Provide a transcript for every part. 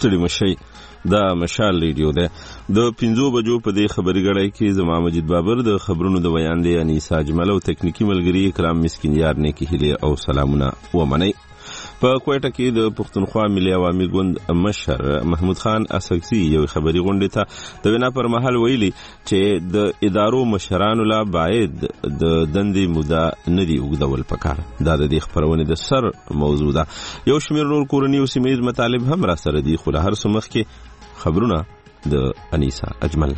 ستړي مشي دا مشال ریډیو ده. د 5 بجو په دې خبري غړای کې زما مجید بابر د خبرونو د بیان دی انیسا اجمل او تکنیکی ملګری اکرام مسکین یار نه کې هلي او سلامونه ومني. په کوټه کې د پښتونخوا ملي عوامي ګوند مشر محمود خان اسکسی یو خبري غونډه ته د وینا پر مهال ویلي چې د ادارو مشرانو لا باید د دندې موده ندي وګدول پکار. دا د دې خبرونه د سر موضوع ده. یو شمېر نور کورنی او سیمه مطالب هم را سره دي، خو هر څه مخ کې خبرونه د انیسا اجمل.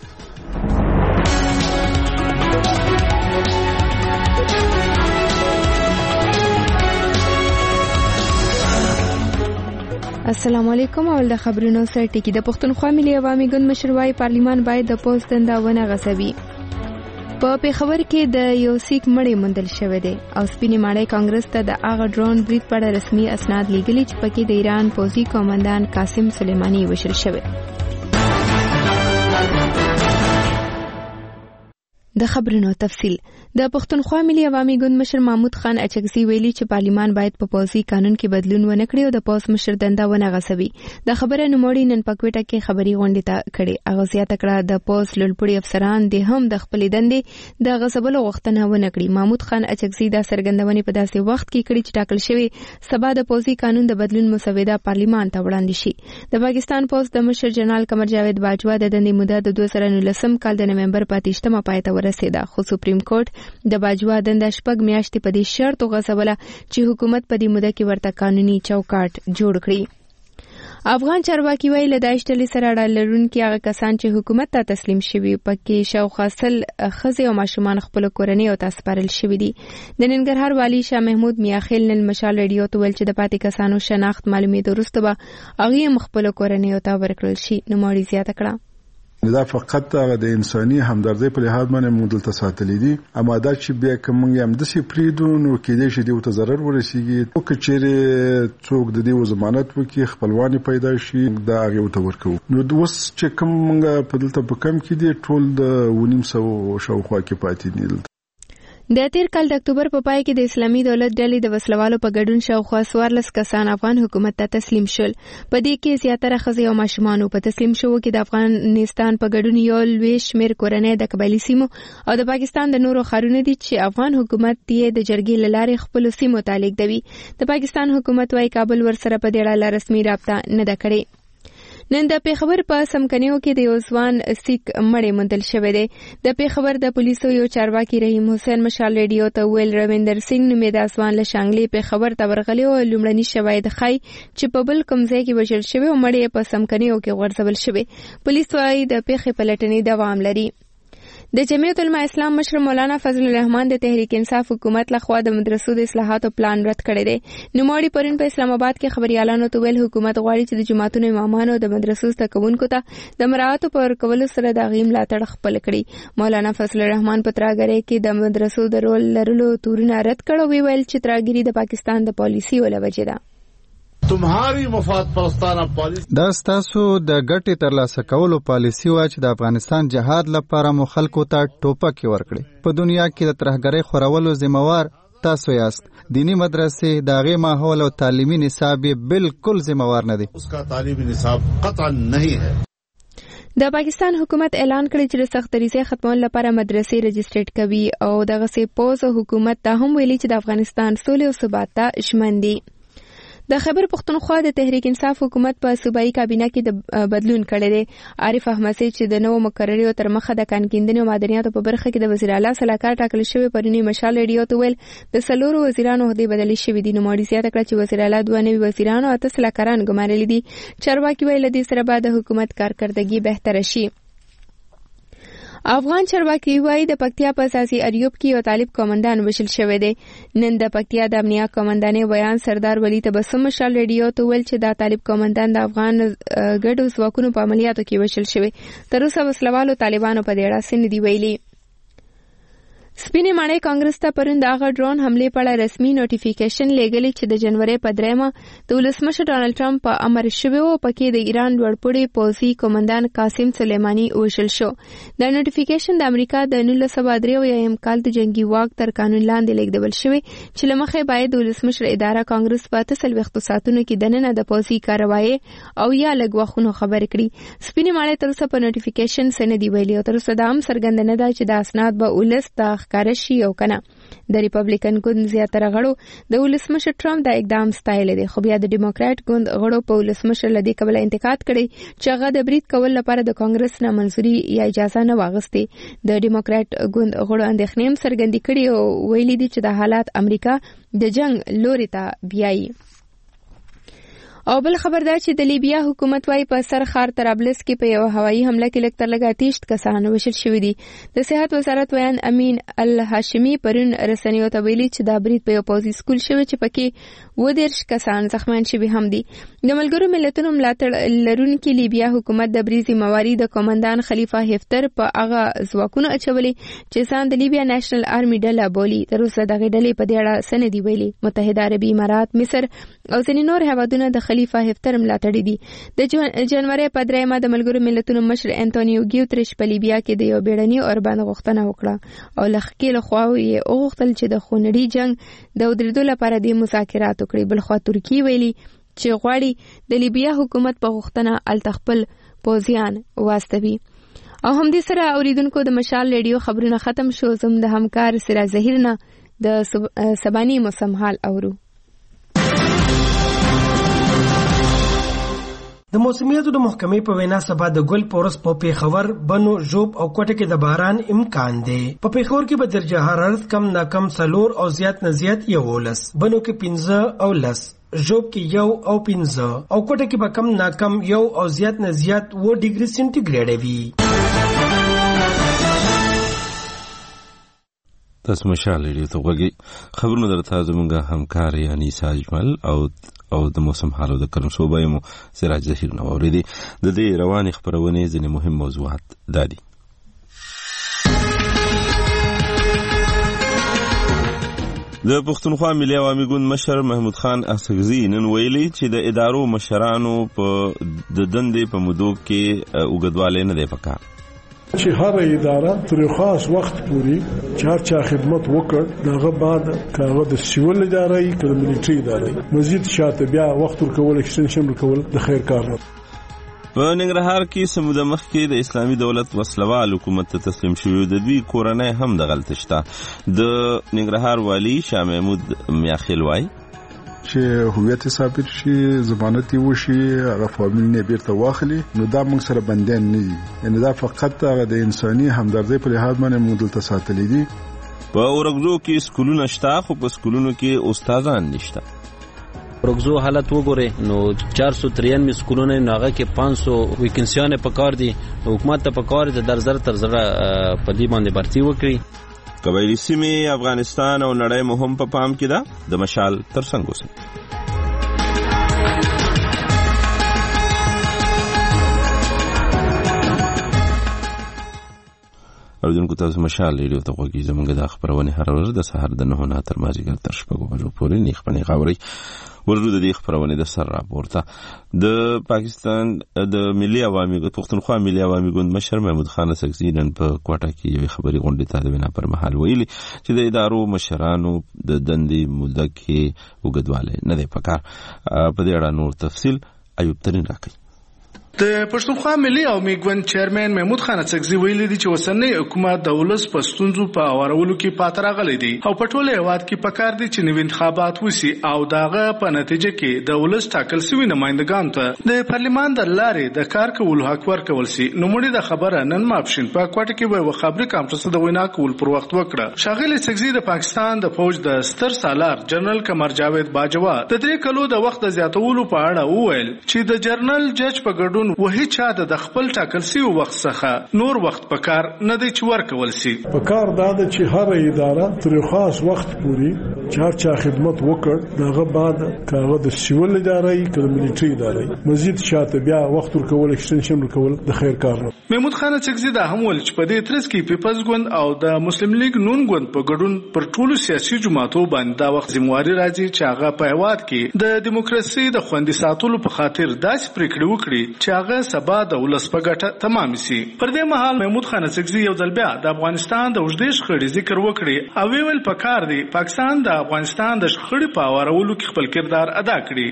السلام علیکم. اول د خبرونو سره ټکی. د پښتونخوا ملي عوامي ګوند مشر وايي پارلیمان باید د پوسټ دنده ونه غصبي. په پیښور کې د یو سیک مړی موندل شوی دی او سپینې ماڼۍ کانګرس ته د هغه ډرون برید په اړه رسمي اسناد لیږلي چې پکې د ایران پوځي قومندان قاسم سلیمانی وشل شوی. د خبرونو تفصیل. د پښتونخوا ملي عوامي ګوند مشر محمود خان اچکزي ویلي چې پارلیمان باید په پوځي قانون کې بدلون ونه کړي او د پوز مشر دنده ونه غصبي. د خبره نوموړي نن په کوټه کې خبري غونډه ته کړي. هغه زیاته کړه د پوز لوړپوړي افسران د هم د خپل دندې د غصبلو غوښتنه ونه کړي. محمود خان اچکزي دا څرګندونې په داسې وخت کې کړي چې ټاکل شوی سبا د پوځي قانون د بدلون مسوده پارلیمان ته وړاندې شي. د پاکستان پوز د مشر جنرال قمر جاوید باجوا د دندې موده د 2019 کال د نومبر په 28 پای ته ورسېده، خو سپریم کورټ د باجوا دنده شپږ میاشتې په دې شرط وغځوله چې حکومت په دې موده کې ورته قانوني چوکاټ جوړ کړي. افغان چارواکي وایي له داعش ډلې سره اړه لرونکي هغه کسان چې حکومت ته تسلیم شوي پکې شاوخوا 100 ښځې او ماشومان خپل کورنۍ او ته سپارل شوي دي. د ننګرهار والي شاه محمود میاخیل نن مشال ریډیو ته ویل چې د پاتې کسانو شناخت معلومېدو وروسته به هغوی خپل کورنۍ ته ورکړل شي. نوموړي زیاته کړه دا فقط د انساني همدردۍ په لحاظ باندې موږ دلته ساتلي دي، اما دا چې بیا کوم هم د سي پریدو نو کېدې شي د ضرر ورسیږي او کچېره څوک د دې ضمانت وکي خپلوانی پیدا شي دا هغه ته ورکو. نو د وس چې کوم موږ په دلته په کم کې دي ټول د 900 شاوخوا کې پاتې دي. د تیر کال د اکتوبر په پای کې د اسلامي دولت ډلې د وسلوالو په ګډون شاوخوا 14 کسان افغان حکومت ته تسلیم شول. په دې کې زیاتره ښځې او ماشومان په تسلیم شوو کې د افغانستان په ګډون یو لوی شمېر کورنۍ د قبایلي سیمو او د پاکستان د نورو ښارونو دي چې افغان حکومت یې د جرګې له لارې خپلو سیمو ته لیږدوي. د پاکستان حکومت وايي کابل ورسره په دې اړه رسمي رابطه نه ده کړې. نن د پیښور په سمکنیو کې د یو ځوان سیک مړی موندل شوی دی. د پیښور د پولیسو یو چارواکي رحیم حسین مشال ریډیو ته ویل رویندر سنگ نومیده ځوان له شانګلې پیښور ته ورغلی او لومړني شواهد ښایي چې په بل کوم ځای کې وژل شوی او مړی په سمکنیو کې غورځول شوی. پولیس وايي د پیښې پلټنې دوام لري. د جمعیت علماء اسلام مشر مولانا فضل الرحمن د تحریک انصاف حکومت لخوا د مدرسو د اصلاحاتو پلان رد کړی دی. نوموړي پرون په اسلام آباد کې خبريالانو ته ویل حکومت غواړي چې د جماعتونو امامانو د مدرسو زده کوونکو ته د مراعاتو په ورکولو سره د هغوی ملاتړ خپل کړي. مولانا فضل الرحمن په تراګرۍ کې د مدرسو د رول لرلو تورونه رد کړ او ویل چې تراګري د پاکستان د پالیسیو له وجې ده. تمہاری مفاد پرستانه پالیسی دا ستاسو د ګټې ترلاسه کولو پالیسی و چې د افغانستان جهاد لپاره مو خلکو ته ټوپکې ورکړي. په دنیا کې د ترهګرۍ خورولو ذمہوار تاسو یاست. دینی مدرسې د هغې ماحول او تعلیمي نصاب یې بالکل ذمہوار نه دی. اس کا تعلیمی نصاب قطعا نہیں ہے. د پاکستان حکومت اعلان کړی چې د سخت دریځۍ ختمولو لپاره مدرسې رجسټرډ کوي او دغسې پوز حکومت ته هم ویلي چې د افغانستان سولې او ثبات ته ژمن دي. د خیبر پښتونخوا د تحریک انصاف حکومت په صوبایي کابینه کې د بدلون کړی دی. عارف احمدزی چې د نوو مقرریو تر مخه د کانکیندنې او معدنیاتو په برخه کې د وزیر اعلی سلاکار ټاکل شوی پرونی مشال ریډیو ته ویل د 4 وزیرانو عہدې بدلې شوې دي. نوموړي زیاته کړه چې وزیر اعلی 2 نوي وزیرانو او 8 سلاکاران ګمارلي دي. چارواکي ویل د سره بعد د حکومت کارکردګي بهتره شي. افغان چارواکي وايي د پکتیا په اساسي اریوب کې یو طالب قومندان وشل شوی دی. نن د پکتیا د امنیه قومندانې بیان سردار ولی تبسم مشال ریډیو ته ویل چې دا طالب قومندان د افغان ګډو ځواکونو په عملیاتو کې وشل شوی. تر اوسه وسلوالو طالبانو په دې اړه څه نه دي ویلي. سپینې ماڼۍ کانګرس ته پرون د هغه ډرون حملې په اړه رسمي نوټیفیکیشن لیږلی چې د جنوري په 3 د ولسمشر ډانلډ ټرمپ په امر شوی و. پکې د ایران لوړپوړي پوځي قومندان قاسم سلیماني وژل شو. دا نوټیفیکیشن د امریکا د 1993 کال د جنگي واک تر قانون لاندې لیږدول شوی چې لمخې باید د ولسمشر اداره کانګرس په 48 ساعتونو کې دننه د پوځي کاروایی او یا لږ وختونو خبر کړي. سپینې ماڼۍ تر اوسه په نوټیفیکیشن سندي ویلي او تر اوسه دا هم څرګنده نه ده چې د اسناد به ولس ته کارشي او کنه. د ریپبلیکن ګوند زیاتره غړو د ولسمشر ټرمپ د اقدام ستایل دي، خو بیا د ډیموکرات ګوند غړو په ولسمشر لدی قبل انتقاد کړي چې هغه د برید کول لپاره د کانګرس نه منځوري یا اجازه نه واغستې. د ډیموکرات ګوند غړو اندېښنې هم څرګندې کړي او ویلي دي چې د حالات امریکا د جنگ لوري ته بیایي. او بل خبر دا چې د لیبیا حکومت وايي په سر خار طرابلس کې په یو هوایي حمله کې لږ تر لږه 30 کسان وژل شوي دي. د صحت وزارت ویان امین الهاشمي پرون رسنیو ته ویلي چې دا برید په یو پوځي سکول شوی چې پکې 12 کسان زخمیان شوي هم دي. د ملګرو ملتونو ملاتړ لرونکي لیبیا حکومت د بریزي مواري د قومندان خلیفہ هفتر په هغه ځواکونو اچولي چې ځان د لیبیا نېشنل آرمي ډله بولي. تر اوسه دغه ډلې په دې اړه سندي ویلي. متحده عربي امارات، مصر او ځینې نور هیوادونه د خلیفہ هفتر ملاتړي دي. د جنوري په 3 د ملګرو ملتونو مشر انټونیو ګیوتریش په لیبیا کې د یو بیړني اوربان غوښتنه وکړه او لخکې له خوا یې وغوښتل چې د خونړي جنگ د ودرېدو لپاره د مذاکرات وکړي. بلخوا ترکیه ویلي چې غواړي د لیبیا حکومت په غوښتنه التخپل پوځیان واستوي. او هم دې سره اوریدونکو د مشال ریډیو خبرونه ختم شو. زم د همکار سرا زهیر نه د سبانی موسم حال اورو. د موسمیاتو د محکمې په وینا سبا د ګل پورس په پیښور، بنو، ژوب او کوټه کې د باران امکان دی. په پیښور کې به درجه حرارت کم نه کم 4 او زیات نه زیات 11، بنو کې 15 او 10، ژوب کې 1 او 15 او کوټه کې به کم نه کم 1 او زیات نه زیات 2 ډیګري سنټیګریډ وي. تاسو مشال لري ته وګورئ خبرونه درته زموږ همکار یعنی ساجمل او د موسم حالو د کرم صوبه مو سراج ظهیر نو اوریدي. د دې رواني خبرونه ځینې مهم موضوعات دادي. د پښتونخوا ملي عوامي ګوند مشر محمود خان اسغزي نن ویلي چې د ادارو مشرانو په د دندې په مودو کې اوږدوالی نه دی پکار چې هر اداره تر خاص وخت پوري چار چا خدمت وکړ دغه بعد کاغه د سیول اداره ای کله ملي اداره مزید شاته بیا وخت ورکول اکستنشن ورکول د خیر کار نه. په ننګرهار کې سموده مخ کې د اسلامي دولت وسلوال حکومت ته تسلیم شوی د دوی کورنۍ هم د غلط شته. د ننګرهار والی شاه محمود میاخیل وای چې هویت ثابت شي، ضمانت وشي، هغه فامیل نه بیرته واخلي، نو دا موږ سره بندیان نه دي. یعنی دا فقط د انساني همدردۍ په لحاظ باندې موږ دلته ساتلي دي. په اورګزو کې سکولونه شته خو په سکولونو کې استادان نشته. اورګزو حالت وګوره نو 493 سکولونه نه هغه کې 500 ویکنسیانه پکار دي. حکومت ته پکار دي در زر تر زر په دې باندې برتی وکړي. قبایلی سیمې افغانستان او نړۍ مهم په پام کې ده. د مشال ترڅنګ اوسئ. اوریدونکو تاسو مشال ریډیو ته غوږی زموږ د خبرونه هر ورځ د سهار د 9 تر مازیګر تر 6 بجو پورې نیخ پنې غاوري ورته د دې خبرونه د سر راپورته. د پاکستان د ملي عوامي ګوند پښتونخوا ملي عوامي ګوند مشر محمود خان اسغزي نن په کوټه کې یو خبري غونډه ته د وینا پر مهال ویلي چې د ادارو مشرانو د دندې موده کې وګدواله نه دی پکار. په دې اړه نور تفصیل ایوب ترين راکړي. د پښتونخوا ملي عوامي ګوند چیرمن محمود خان اسغزي ویلي دي چې وسنۍ حکومت د ولس په ستونزو په اورولو کې پاتې راغلي دي او په ټوله هیواد کې پکار دي چې نوي انتخابات وشي او داغه په نتیجه کې د ولس ټاکل شوی نمائندګان ته د پارلمان د لارې د کار کولو حق ورکول شي. نو مړي د خبره نن ماپښین په کوټه کې وو خبري کانفرنس د وینا کول پر وخت وکړه. شاغل اسغزي د پاکستان د فوج د ستر سالار جنرال قمر جاوید باجوا د 3 کلو د وخت زیاتولو په اړه وویل چې د جنرال جج په ګډون قانون وهي چا د خپل ټاکل شوی وخت څخه نور وخت په کار نه دی چې ورکول شي. په کار دا د چې هر اداره تر خاص وخت پوري چا خدمت وکړ دغه بعد کاغه د سیول اداره ای کله مليټري اداره مزید شاته بیا وخت ورکول اکستنشن ورکول د خیر کار نه. محمود خان چکزي دا هم ول چې په دې ترڅ کې پیپلز ګوند او د مسلم لیگ نون ګوند په ګډون پر ټولو سیاسي جماعتو باندې دا وخت ذمہواری راځي چې هغه په هیواد کې د دیموکراسي د خوندي ساتلو په خاطر داسې پریکړې وکړي چې هغه سبا د ولس په ګټه تمام شي. پر دې مهال محمود خان چکزي یو ځل بیا د افغانستان د وجدي شخړې ذکر وکړي او ویل پکار دی پاکستان د افغانستان د شخړې په اورولو کې خپل کردار ادا کړي.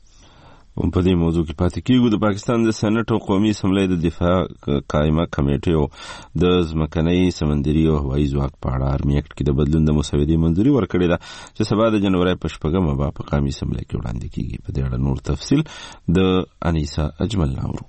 په دې موضوع کې پاتې کیږو. د پاکستان د سېنات او قومي اسمبلی د دفاع قائمه کمیټې او د ځمکنۍ سمندري او هوایي ځواک په اړه آرمي اکټ کې د بدلون د مسودې منظوري ورکړې ده چې سبا د جنوري په 8 به په قومي اسمبلی کې وړاندې کیږي. په دې اړه نور تفصیل د انیسا اجمل ناورو.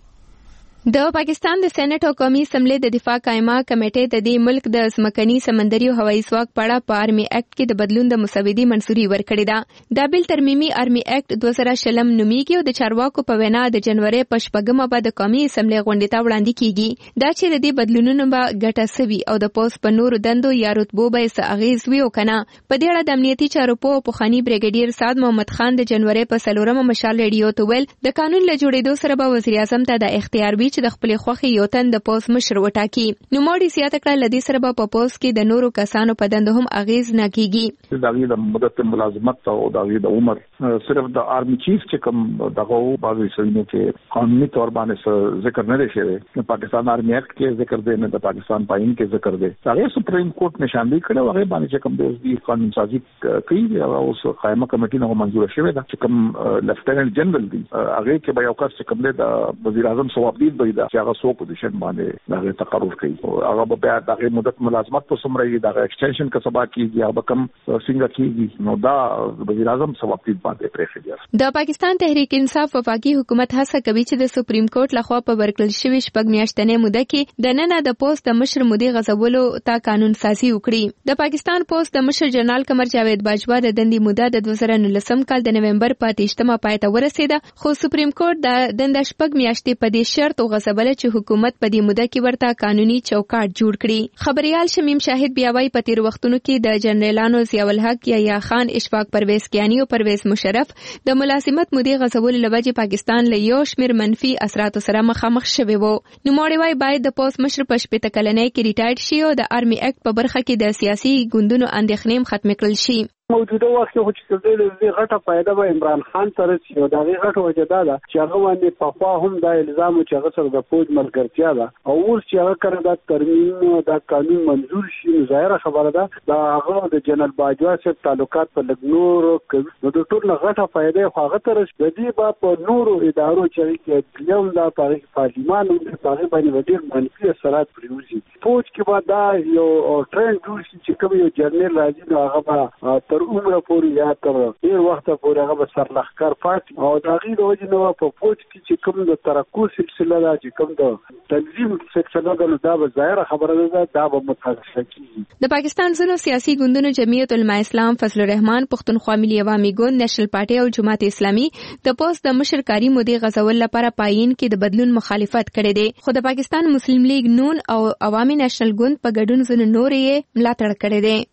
د پاکستان د سېنات او قومي اسمبلی د دفاع قائمه کمیټې د دې ملک د ځمکني سمندري او هوایي ځواک په اړه په آرمي اکټ کې د بدلون د مسودې منظوري ورکړې ده. دا بل ترمیمي آرمي اکټ 2020 نومیږي او د چارواکو په وینا د جنوري په 8 به د قومي اسمبلی غونډې ته وړاندې کیږي. دا چې د دې بدلونونو به ګټه سوي او د پوس په نورو دندو یا رتبو به څه اغیز وي او کنه. په دې اړه د امنیتي چارو په خاني بریګیډیر سعد محمد خان د جنوري په 4 مشال ریډیو ته ویل د قانون له جوړېدو سره به وزیر اعظم ته د اختیار وي چې د خپل خوخي یو تن د پوس مشر وټاکي. نو موړي سیاته کړه لدی سره په پوس کې د نورو کسانو په دند هم اغیز نه کیږي. دغه د مدت ملازمت او دغه د عمر صرف د آرمي چیف چې کوم دغه بعضی سوینو کې قانوني تور باندې ذکر نه شوی. د پاکستان آرمي اکټ کې ذکر دی نه د پاکستان پاین کې ذکر دی. هغه سپریم کورټ نشاندهي کړو هغه باندې چې کوم د قانون سازي کوي او اوس قائمه کمیټې نه منظور شوی دا چې کوم لیفټیننټ جنرال دی هغه کې به یو کس چې کوم د وزیر اعظم ثوابدید دی دا چې هغه پوزیشن باندې دغه تقرر کوي هغه به بیا دغه مدت ملازمت په سمري دغه ایکسټنشن کا سبا کیږي هغه کم څنګه کیږي نو دا وزیر اعظم ثوابدید باندې پریکړه. د پاکستان تحریک انصاف وفاقي حکومت هڅه کوي چې د سپریم کورټ لخوا په ورکړل شوی شپږ میاشتنې موده کې د نن د پوسټ د مشر مودي غزولو ته قانون سازي وکړي. د پاکستان پوسټ د مشر جنرال قمر جاوید باجوا د دندې موده د 2019 کال د نومبر په 28 پای ته ورسېده خو سپریم کورټ د دند شپږ میاشتې په دې شرط غزبله چې حکومت په دې موده کې ورته قانوني چوکاټ جوړ کړي. خبريال شمیم شاهد بیاوي په تیر وختونو کې د جنرالانو ضیاء الحق یا خان اشفاق پرویز کیانی او پرویز مشرف د ملازمت مودي غزول لوجه پاکستان له یو شمیر منفي اثرات سره مخامخ شوی وو. نو موړی وای باید د پوس مشر په 8 کلنۍ کې ریټایر شي او د آرمي اکټ په برخه کې د سیاسي ګوندونو اندېښنې ختم کړل شي. موجوده وخت کې چې د غټه فائدہ به عمران خان سره چې دا غټه وجدا ده چې هغه باندې په خوا هم دا الزام چې هغه سره د فوج ملګرتیا ده او اوس چې هغه کړه د ترمیم د قانون منظور شي ظاهره خبره ده دا هغه د جنرال باجوا سره تعلقات په لګنور کوي نو د ټول غټه فائدہ خو هغه تر دې په نورو ادارو چې یوم دا تاریخ پارلمان او تاریخ باندې ډېر منفي اثرات پریوزي. فوج کې به دا یو ټرند جوړ شي چې کوم یو جنرال راځي نو هغه عمره پورې یا تر ډیر وخت پورې هغه سرلخکر پات او دا غي د وجه نو په فوج کې چې کوم د ترقو سلسله ده چې کوم د تنظیم سلسله ده دا به ظاهر خبره ده دا به متاسفه کیږي. د پاکستان زونو سیاسي ګوندونو جمعیت العلماء اسلام فضل الرحمن پښتونخوا ملي عوامي ګوند نېشنل پارټي او جماعت اسلامي د پوسټ د مشرکاري مودي غزول لپاره پاین کې د بدلون مخالفت کړي دي خو د پاکستان مسلم لیگ نون او عوامي نېشنل ګوند په ګډون زونو نورې ملاتړ کړي دي.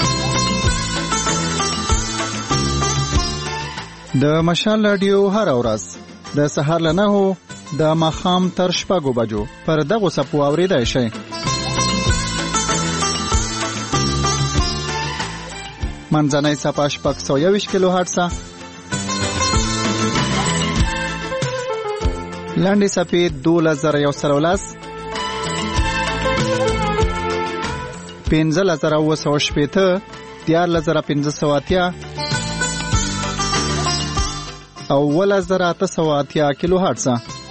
د مشال رادیو هر ورځ د سهار له 9 د ماښام تر 6 بجو پر دغه سپو اوریدای شي. منځنۍ صفحه 621 کیلو هرتز لاندې صفحه 2113 15980 14580 او 1880 کیلو هرتز.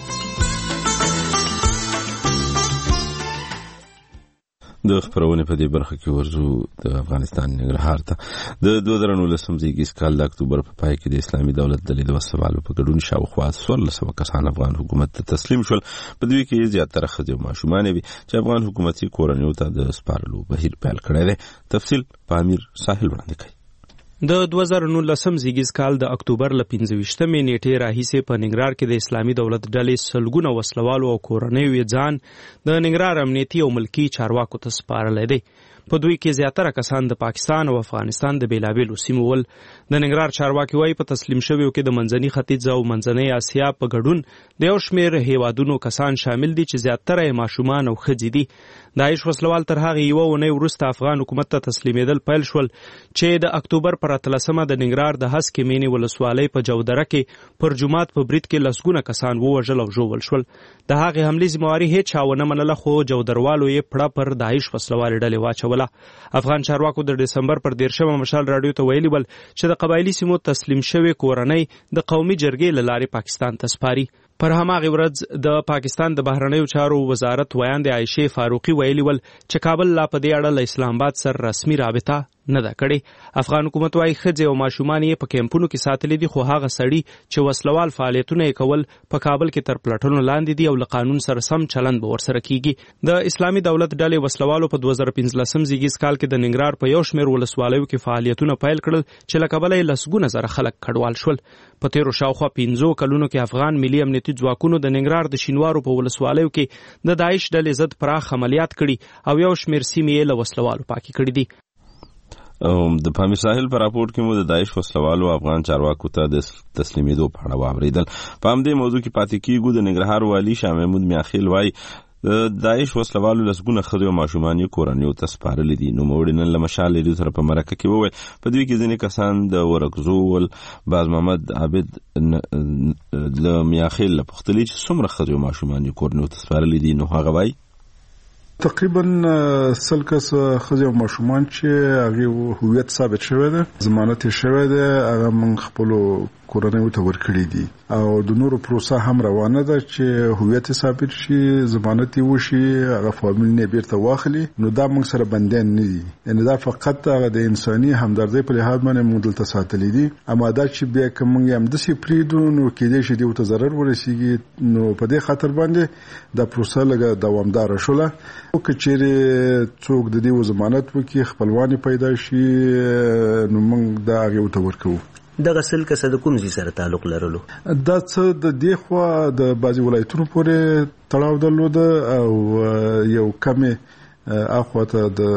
د خبرونه په دې برخه کې ورزو د افغانستان ننګرهار ته د 2019 کال د اکتوبر په پای کې د اسلامي دولت د لیدو سوالو په ګډون شاوخوا 1400 کسان افغان حکومت ته تسلیم شول. په دوی کې زیاتره ښځې او ماشومان وي چې افغان حکومتي کورنیو ته د سپارلو بهیر پیل کړی دی. تفصیل په امیر ساحل وړاندې کوي. د 2019 زیږیز کال د اکتوبر ل 15مې نیټې راهیسې په ننګرهار کې د اسلامي دولت ډلې سلګونه وسلوالو او کورنیو یې ځان د ننګرهار امنیتي او ملکی چارواکو ته سپارلی دی. په دوی کې زیاتره کسان د پاکستان او افغانستان د بیلابیلو سیمو ول. د ننګرهار چارواکي وایي په تسلیم شویو کې د منځني ختیځ او منځنۍ اسیا په ګډون د یو شمېر هیوادونو کسان شامل دي چې زیاتره یې ماشومان او ښځې دي. داعش وسلوال تر هغې یوه اونۍ وروسته افغان حکومت ته تسلیمېدل پیل شول چې د اکتوبر پر 13مه د ننګرهار د هسکې مینې ولسوالۍ په جودره کې پر جومات په برید کې لسګونه کسان ووژل او ژوبل شول. د هغې حملې ذمهواري هېڅ چا ونه منله، خو جودروالو یې پړه پر داعش وسلوالې ډلې واچوله. افغان چارواکو د ډسمبر پر 13مه مشال راډیو ته ویلي ول چې د قبایلي سیمو تسلیم شوې کورنۍ د قومي جرګې له لارې پاکستان ته سپاري. پر هماغې ورځ د پاکستان د بهرنیو چارو وزارت ویاندې عایشې فاروقي ویلي ول چې کابل لا په دې اړه له اسلام آباد سره رسمي رابطه نه ده کړې. افغان حکومت وايي ښځې او ماشومان یې په کیمپونو کې ساتلي دي، خو هغه سړي چې وسلوال فعالیتونه یې کول په کابل کې تر پلټنو لاندې دي او له قانون سره سم چلند به ورسره کیږي. د اسلامي دولت ډلې وسلوالو په 2015 زیږیز کال کې د ننګرهار په یو شمېر ولسوالیو کې فعالیتونه پیل کړل چې له کبله یې لسګونه زره خلک کډوال شول. په تیرو شاوخوا 15 کلونو کې افغان ملي امنیتي ځواکونو د ننګرهار د شینوارو په ولسوالیو کې د داعش ډلې ضد پراخ عملیات کړي او یو شمېر سیمې یې له وسلوالو پاکې کړي دي. د پامیر ساحل په راپورټ کې مو د داعش وسلوالو افغان چارواکو ته د تسلیمېدو په اړه واورېدل. په همدې موضوع کې پاتې کیږو. د ننګرهار والي شاه محمود میاخیل وایي د داعش وسلوالو لسګونه ښځې او ماشومان یې کورنیو ته سپارلي دي. نوموړي نن له مشال ریډیو سره په مرکه کې وویل په دوی کې ځینې کسان د ورکزو ول باز محمد عابد له میاخیل له پوښتلي چې څومره ښځې او ماشومان یې کورنیو ته سپارلي دي. نو هغه وایي تقریبا 100 کس ښځې او ماشومان چې هغې هویت ثابت شوی دی، ضمانت یې شوی دی، هغه موږ خپلو کورنیو ته ورکړي دي او د نورو پروسه هم روانه ده چې هویت یې ثابت شي، ضمانت یې وشي، هغه فامیل یې بیرته واخلي. نو دا موږ سره بندیان نه دي، یعنې دا فقط هغه د انساني همدردۍ په لحاظ باندې موږ دلته ساتلي دي. اما دا چې بیا که موږ یې همداسې پرېږدو نو کېدای شي دوی ته ضرر ورسېږي. نو په دې خاطر باندې دا پروسه لږه دوامداره شوله. که چیرې څوک د دې ضمانت وکړي، خپلوان پیدا شي، نو موږ دا هغې ته ورکوو. دغه سل کسه د کوم ځای سره تعلق لرلو؟ دا څه د دې خوا د بعضې ولایتونو پورې تړاو درلوده او یو کمې اخواته د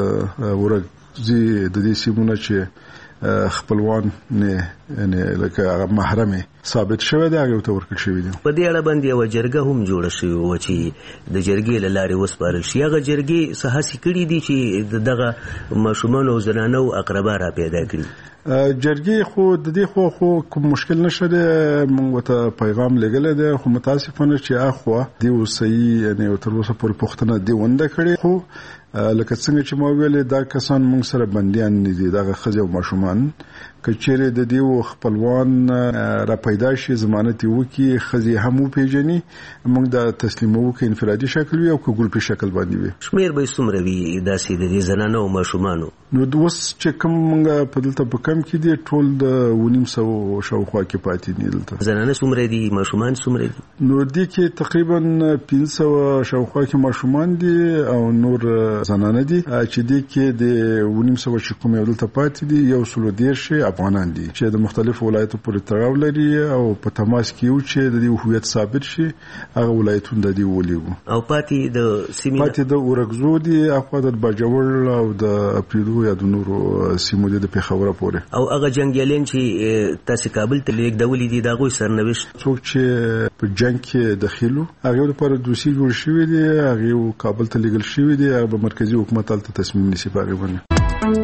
ورکزي د دې سیمونه چې خپلوان نه لکه محرم ثابت شوی دی هغه ته ورکړل شوی دی. په دې اړه باندې یو جرګه هم جوړه شوې و چې د جرګې له لارې وسپارل شي. هغه جرګې څه هڅې کړي دي چې دغه ماشومان او زنانه او اقربا را پیدا کړي؟ جرګې خو د دې خو کوم مشکل نشته دی، موږ ته پیغام لګلی دی، خو متاسفانه چې اخوا دی صحیح یعنی تر اوسه پورې پوښتنه دی ونده کړې. خو لکه څنګه چې ما ویلې دا کسان موږ سره بندیان نه دي، دغه ښځې او ماشومان که چیرې د دې خپلوان را پیدا شي، ضمانت یې وکړي، ښځې هم وپېژني، موږ دا تسلیموو که انفرادي شکل وي او که ګروپي شکل باندې وي. شمېر به یې څومره وي داسې د دې زنانه او ماشومانو؟ نو اوس چې کوم موږ په دلته په کم کې دي ټول د 950 شاوخوا کې پاتې دي. دلته زنانه څومره دي، ماشومان څومره دي؟ نو دې کې تقریبا 500 شاوخوا کې ماشومان دي او نور زنانه دي چې دې کې د 950 چې کوم یو دلته پاتې دي 130 افغانان دي چې د مختلفو ولایتو پورې تړاو لري او په تماس کې یو چې د دې هویت ثابت شي هغه ولایتونه د دې ولېږو. او پاتې د سیمې پاتې د ورکزو دي اخوا د باجوړ او د اپریدو یا د نورو سیمو د پیښور پورې. او هغه جنگیالین چې تاسو کابل ته لیږدولي دي د هغوی سرنوشت؟ څوک چې په جنگ کې دخیلو هغه لپاره دوسي جوړ شوی دی، هغه کابل ته لیږل شوی دی، هغه مرکزی حکومت ته تصمیم نیسي په هغه باندې.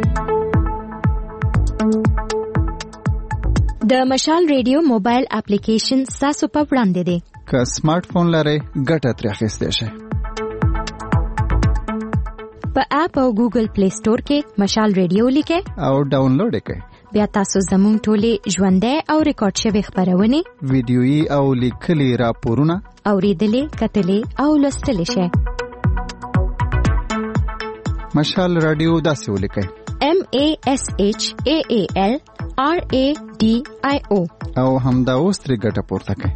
د مشال ریډیو موبایل اپلیکیشن تاسو په وړاندې دی. که سمارټ فون لرئ ګټه ترې اخیستی شئ. په اپ او ګوګل پلی سٹور کې مشال ریډیو لیکئ او ډاونلوډ کړئ. بیا تاسو زموږ ټولې ژوندۍ او ریکارډ شوې خپرونې، ویډیويي او لیکلي راپورونه اوریدلې، کتلې او لوستلې شئ. مشال رادیو داسې ولیکئ: MASHAAL RADIO او همدا اوس ترې ګټه پورته کړئ.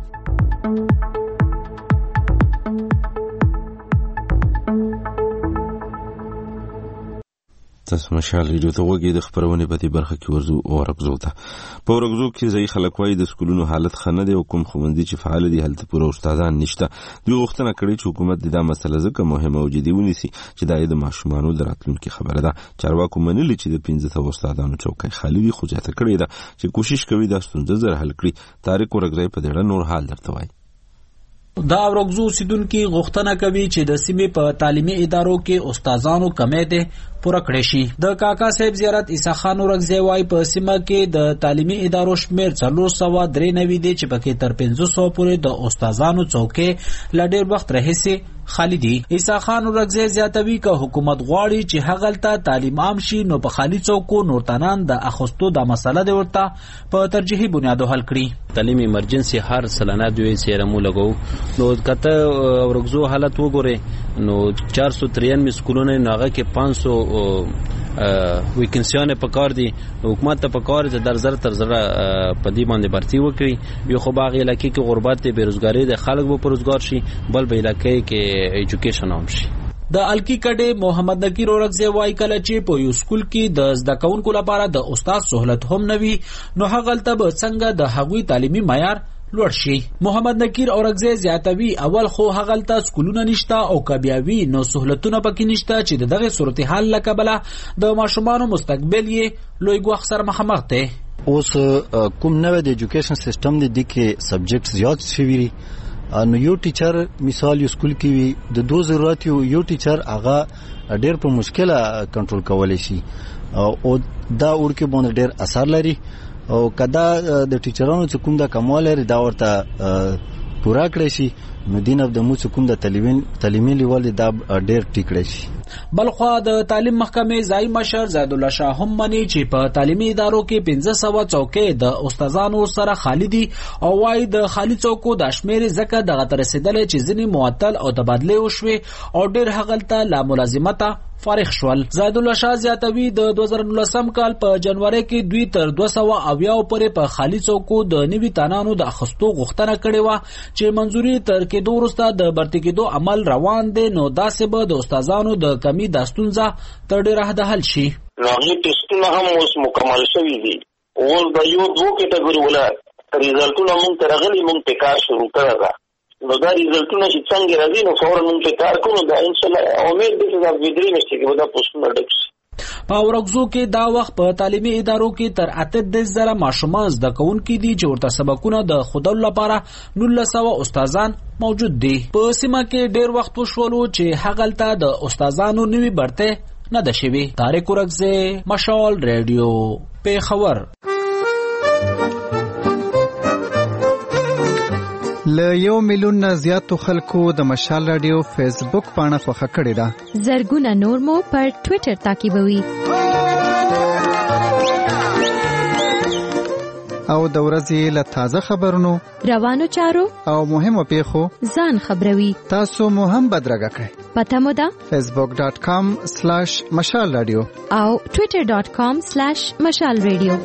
تاسو مشال ریډیو ته وګورئ. د خبرونه په دې برخه کې ورزو او ورغزو ته په ورغزو کې ځای خلک وایي د سکولونو حالت خنه دی او کوم خوندې چې فعال دي هلته پوره استادان نشته. دوی غوښتنه کړې چې حکومت دا مسله ځکه مهمه او جدي ونیسي چې دا د ماشومانو د راتلونکي خبره ده. چارواکو منلي چې د 15 استادانو چوکۍ خالی دي، خو ځاته کړې ده چې کوشش کوي دا ستونزه زر حل کړي. طارق ورغزی په دې نور حال درته وایي. دا ورغزو سیدونکو غوښتنه کوي چې د سیمې په تعلیمي ادارو کې استادانو کمې ده پوره کړی شي. د کاکا صاحب زیارت عیسی خان ورغزی وايي په سیمه کې د تعلیمي ادارو شمیر 493 دي چې پکې تر 500 پورې د استادانو څوکۍ لا ډېر وخت راهیسي خالی دي. عیسی خان ورغزی زیاتوي که حکومت غواړي چې هغلته تعلیم عام شي نو په خالی څوکو نورتنان د اخستو د مسله د ورته په ترجیحي بنیادو حل کړي. تعلیم ایمرجنسي هر سلانه دوی سیرمو لګو نو کته ورغزو حالت وګوره نو 493 سکولونه ناغه کې 500 ویکنسیونه پکار دي. حکومت ته پکار دي در زر تر زر په دې باندې برتی وکړي. یو خو باغ علاقې کې غربت بیروزګاری د خلک به پروزګار شي، بل به علاقې کې ایجوکیشن هم شي. د الکی کډه محمد نکیر اورغزی وايي کله چې په یو سکول کې د زده کوونکو لپاره د استاد سہولت هم نوي نو هغلته به څنګه د هغوی تعلیمي معیار لوړ شي. محمد نکیر اورغزی زیاتوي اول خو هغلته سکولونه نشته او کبیاوی نو سہولتونه پکې نشته چې دغه صورتحال لکبله د ماشومانو مستقبل یې لوی ګواښ سره مخامخ دی. اوس کوم نوې د ایجوکیشن سیستم دی کې سبجیکټ زیات شوي نو یو ټیچر مثال یو سکول کې وي د 2 ضرورت یو ټیچر هغه ډېر په مشکله کنټرول کولای شي او دا ورکه باندې ډېر اثر لري او کدا د ټیچرانو چې کوم د کمال لري دا ورته پورا کړی شي نو دین د مو چې کوم د تعلیمي لیول دا ډېر ټیکړی شي. بلخوا د تعلیم محکمې ځای مشر زید الله شاه هم مني چې په تعلیمي ادارو کې 1500 څوکۍ د استادانو سره خالی دي او وايي د خالی څوکو د شمیر زکه دغه تر رسیدلې چې ځینی معطل او تبادله وشوي او ډېر هغلته لا ملازمت فارغ شول. زید الله شاه زیاتوي د 2019 کال په جنوري کې دوی تر 280 پورې په خالی څوکو د نوي تنانو د اخستو غوښتنه کړې و چې منځوري تر کېدو وروسته د برتی کېدو عمل روان دی نو داسې به د استادانو د کمی د ستونزه تر ډېره حده حل شي. هغه ټیسټونه هم اوس مکمل شوي دي. اوس د یو دوه کټګوري ولا ریزلټونه مونږ ته راغلي، مونږ ته کار شروع کړو. نو دا ریزلټونه چې څنګه راځي نو فورا مونږ ته کار کوو. دا ان شاء الله امید دې چې دا ویډیو نشي کې ودا پوسټونه ډک شي. په ورغزو کې دا وخت په تعلیمي ادارو کې تر 8,000 ماشومان زده کوونکي دي چې ورته سبقونه د خودلو لپاره 1900 استادان موجود دي. په سیمه کې ډېر وخت وشولو چې هغلته د استادانو نوي برته نه ده شوي. طارق ورغزی، مشال ریډیو، پیښور. له 1 میلیون نه زیاتو خلکو د مشال رادیو فیسبوک پاڼه خوښه کړې ده. زرګونه نور مو پر ټوئیټر تعقیبوي او د ورځې له تازه خبرونو، روانو چارو او مهمو پیښو ځان خبروي. تاسو مو هم بدرګه کړئ. پته مو ده facebook.com/مشال رادیو او twitter.com/مشال رادیو.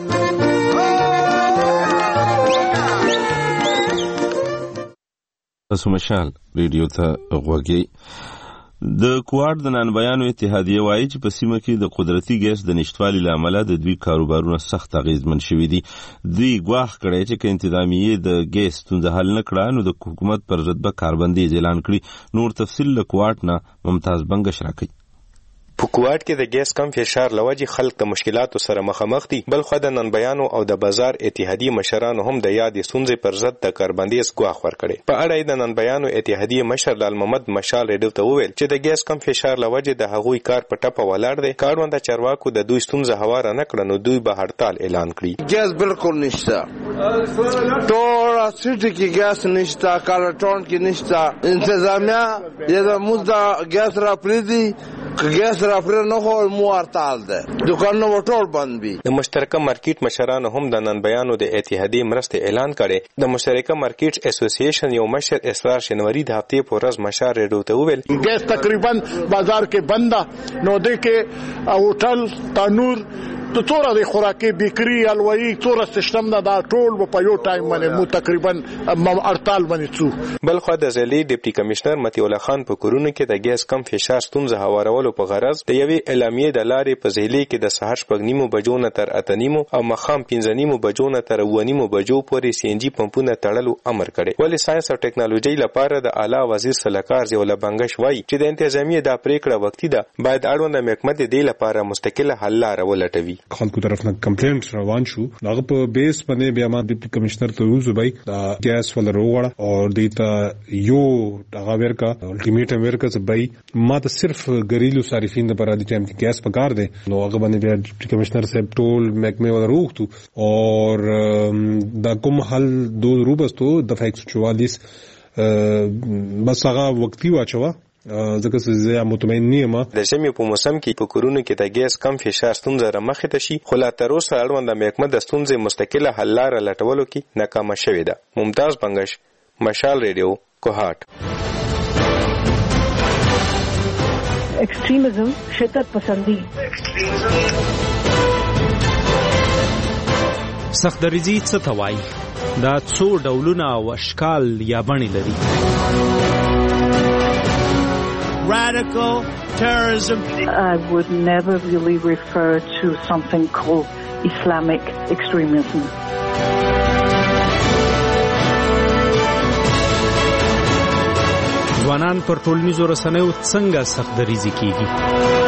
تاسو مشال ریډیو ته غوږی. د کوارد د نانبیانو اتحادیه وایي چې په سیمه کې د قدرتي ګیس د نشټوالي له امله د دوی کاروبارونه سخت اغیزمن شوي دي. دوی ګواښ کړی چې که انتظامیه د ګیس ستونزه حل نه کړه نو د حکومت پر ضد به کاربندیز اعلان کړي. نور تفصیل له کوارد نه ممتاز بنګش راکوي. په کوارد کې د ګیس کم فشار لوجه خلک د مشکلاتو سره مخامخ دي. بل خو د ننبیانو او د بازار اتحادیه مشرانو هم د یادې ستونزې پر ضد د کاربندیز ګواښ ورکړي. په اړه د ننبیانو اتحادیه مشر لال محمد مشال ریډیو ته وویل چې د ګیس کم فشار لوجه د هغوی کار په ټپه ولاړ دی. کاروانده چارواکو د دوی ستونزه هواره نه کړه نو دوی به هړتال اعلان کړي. ګیس بالکل نشته، ټول سټي کې ګیس نشته، کارټون کې نشته. انتظامیه یا موږ د ګیس را پریدي ګیس را پر نه هو مو ارتال ده دکانونه ټول بند دي. د مشترکه مارکیټ مشرانو هم د ننبیانو د اتحادیه مرسته اعلان کړي. د مشترکه مارکیټ اسوسییشن یو مشر اسرار شنوری د هفته په ورځ مشار ریډیو ته وویل ګیس تقریبا بازار کې بنده نو د کې هوټل تنور ته څوره د خوراکي بیکري الوی څوره سیستم نه دا ټول په یو ټایم باندې مو تقریبا 48 باندې څو. بل خو د ضلعي ډیپټي کمشنر متي الله خان په کورونو کې د ګیس کم فشار ستونزه هوارولو په غرض د یوې اعلامیې د لارې په ضلع کې د سهار 9:30 بجو نه تر 8:30 او مخام 5:30 بجو نه تر 9:30 بجو پورې سی ان جی پمپونه تړلو امر کړی. ولې ساينس او ټیکنالوژي لپاره د اعلی وزیر سلاکار ضیاءالله بنگش وایي چې د انتظامیه د پریکړه وختي ده باید اړوند محکمه د دې لپاره مستقله حل لاره ولټوي. خلکو طرف نه کمپلینټ روان شو هغه په بیس باندې بیا ما ډیپټي کمشنر ته وزوبای دا ګیس ول روغړه او دیتا یو هغه ورکا الټیمیټم ورکا زبای ما ته صرف غریلو صارفین د پرادي ټایم کې ګیس پکار دي نو هغه باندې بیا ډیپټي کمشنر صاحب ټول محکمه ول روغتو اور دا کوم حل دو روبستو د 144 بس هغه وقتی واچوا ځکه چې زه مطمئن نه یم د ژمي په موسم کې په کورونو کې د ګیس کم فشار ستونزه رامخې ته شي خو لا تر اوسه اړوند محکمه د ستونزې مستقله حل لاره لټولو کې ناکامه شوې ده. ممتاز بنگش، مشال ریډیو، کوهاټ. ایکسټریمزم شدت پسندی سخت دریځي څه ته وایي؟ دا څو ډولونه او اشکال یا بڼې لري؟ Radical terrorism. I would never really refer to something called Islamic extremism. ځوانان پر ټولنیزو رسنیو څنګه سخت دریځي کیږي؟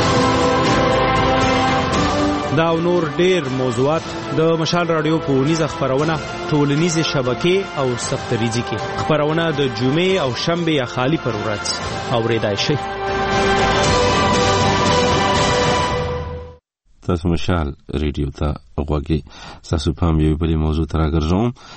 دا نور ډیر موضوعات د مشال رادیو په ونیزه خبرونه ټولنیزه شبکې او سخت دریځي کې خبرونه د جمعې او شنبه یا خالی پر ورځ اوریدای شي. تاسو مشال ریډیو ته غوږی تاسو په یو بل موضوع تر راګرځوم.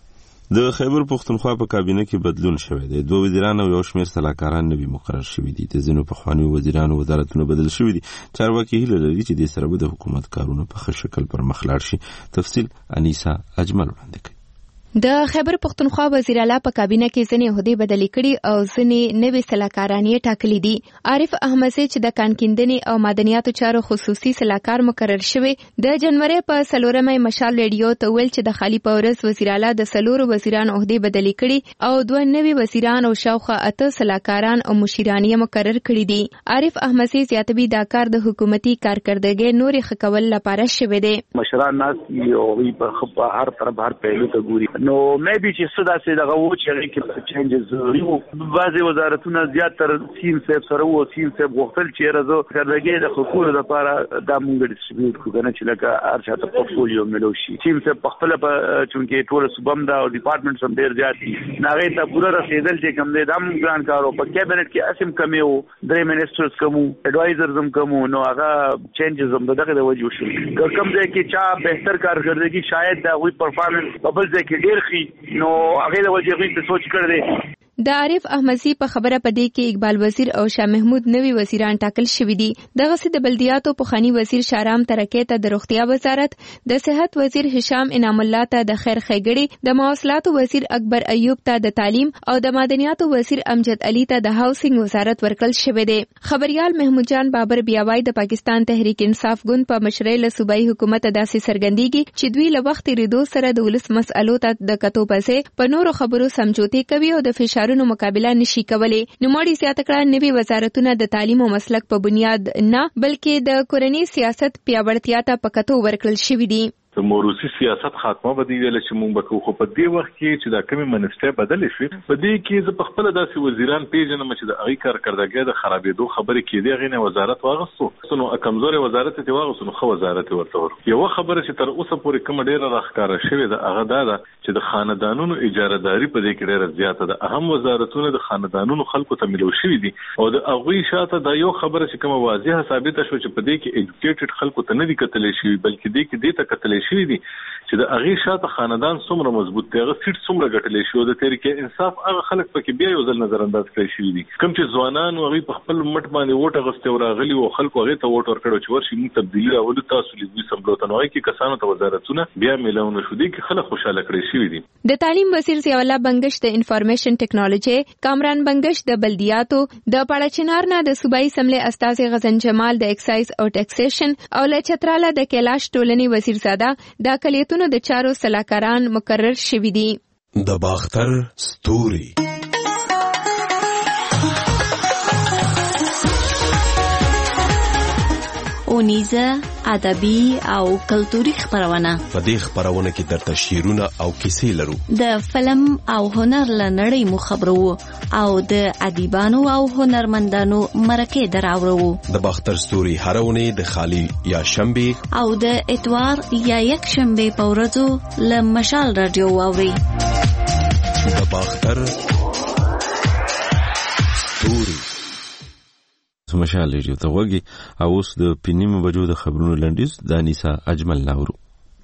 د خیبر پختونخوا په کابینه کې بدلون شوی دی. 2 وزیران او یو شمېر سلاکاران نوي مقرر شوي دي. د ځینو پخوانیو وزیرانو وزارتونه بدل شوي دي. چارواکي هیله لري چې دې سره به د حکومت کارونه په ښه شکل پر مخ لاړ شي. تفصیل انیسا اجمل وړاندې کوي. د خیبر پختونخوا وزیر اعلی په کابینه کې ځینې عہدې بدلې کړي او ځینې نوي سلاکاران یې ټاکلي دي. عارف احمدزی چې د کانکیندنې او معدنیاتو چارو خصوصي سلاکار مقرر شوی د جنوري په 4 مشال ریډیو ته ویل چې د خالی پورس وزیر اعلی د 4 وزیرانو عہدې بدلې کړي او 2 نوي وزیران او شاوخه 8 سلاکاران او مشیران یې مقرر کړي دي. عارف احمدزی زیاتوي دا کار د حکومتي کارکردګۍ نورې ښه کول لپاره شوی دی. مشران ناس یو په هر طرف هر پهلو ته ګوري نو مې به چې صدا سي دغه و چې کې چینجز یو بعضي وزارتونه زیات تر سیم صاحب سره وو سیم صاحب وختل چې راځو کارګي د حکومت لپاره د مونږ ډیسټریبیوټ کوو چې لکه ارشاد پورتفولیو ملوشي سیم صاحب په خپل چونکه ټول صوبم دا او ډپارټمنټ سم ډیر زیات دي ناغه ته پوره رسیدل چې کوم دې دم ګران کارو په کابینټ کې اسیم کمی وو 3 منسټرز کوم اډوایزرز هم کوم نو هغه چینجز هم دغه د وجو شو کوم ځای کې چا بهتر کارکردګي شاید دا وی پرفارمنس په بل ځای کې ډیر خي نو هغه د وجهي په سوچ کړی. د عارف احمدزی په خبره پدې کې اقبال وزیر او شاه محمود نوي وزیران ټاکل شوي دي. دغه سي د بلدیاتو پخوانی وزیر شارام ترکه ته د روغتیا وزارت، د صحت وزیر هشام انعام الله ته د خیر ښېګړې، د مواصلاتو وزیر اکبر ایوب ته د تعلیم او د معدنیاتو وزیر امجد علي ته د هاوسینګ وزارت ورکړل شوی دی. خبريال محمود جان بابر بیاوای د پاکستان تحریک انصاف ګوند په مشرۍ له صوبایي حکومت داسې څرګندېږي چې دوی له وخت ریدو سره د ولس مسألو ته د کتو پسې په نورو خبرو سمجوتي کوي او د فشارونو مقابله نشي کولی. نوموړي زیاته کړه نوي وزارتونه د تعلیم او مسلک په بنیاد نه بلکې د کورنۍ سیاست پیاوړتیا ته په کتو ورکړل شوي دي. د موروثي سیاست خاتمه بدی ویل چې مونږ به خو په دې وخت کې چې دا کمی منسټر بدل شي په دې کې ز په خپل داسې وزیران پیژنم چې د اغي کارکردګۍ د خرابېدو خبرې کې دی غینه وزارت واغستو نو کمزوري وزارت ته واغستو نو خو وزارت ورته ور یو خبره چې تر اوسه پورې کوم ډیره راخکاره شوې ده هغه دا چې د خاندانونو اجارهداري په دې کې ډیره زیاته ده. اهم وزارتونه د خاندانونو خلکو ته ملو شوي دي او د اغوی شاته دا یو خبره چې کوم واضحه ثابته شو چې په دې کې ایجوکیټډ خلکو ته نه دي کتلې شي بلکې دې کې دې ته کتلې کړی شوی دي چې د هغه شاته خاندان څومره مضبوط دی، هغه سیټ څومره ګټلې شو. د تحریک انصاف هغه خلک پکې بیا یو ځل نظر انداز کړی شوی دي، کوم چې ځوانان هغه په خپل مټ باندې ووټ اغوستي او راغلي او خلکو هغه ته ووټ ورکړو چې ورشي موږ تبدیلی راولو، تاسو لیدوي سمبلوتن وایي کې کسانو ته وزارتونه بیا میلاونه شو دي کې خلک خوشاله کړی شوی دي. د تعلیم وزیر ضیاء الله بنگش د انفارمیشن ټیکنالوژي، کامران بنگش د بلدیاتو، د پاړچنار نه د صوبایي اسمبلی استاذ غزن جمال د ایکسایز او ټیکسیشن او له چتراله د کیلاش ټولنې وزیرزاده د اقلیتونو د چارو سلاکاران مقرر شوي دي. د باختر ستوري اونیزه ادبي او کلتوري خبرونه. په دې خبرونه کې درته شعرونه او کیسې لرو. د فلم او هنر لنړۍ مو خبرو او د ادیبانو او هنرمندانو مرکه دراوړو. د باختر ستوري هرونه د خالی یا شنبه او د اتوار یا یک شنبه په ورځو له مشال رادیو واوري. د باختر ستوري مشال ریډیو ته وګي او اوس د پینیم بجو د خبرونو لنډیز د انیسا اجمل ناورو.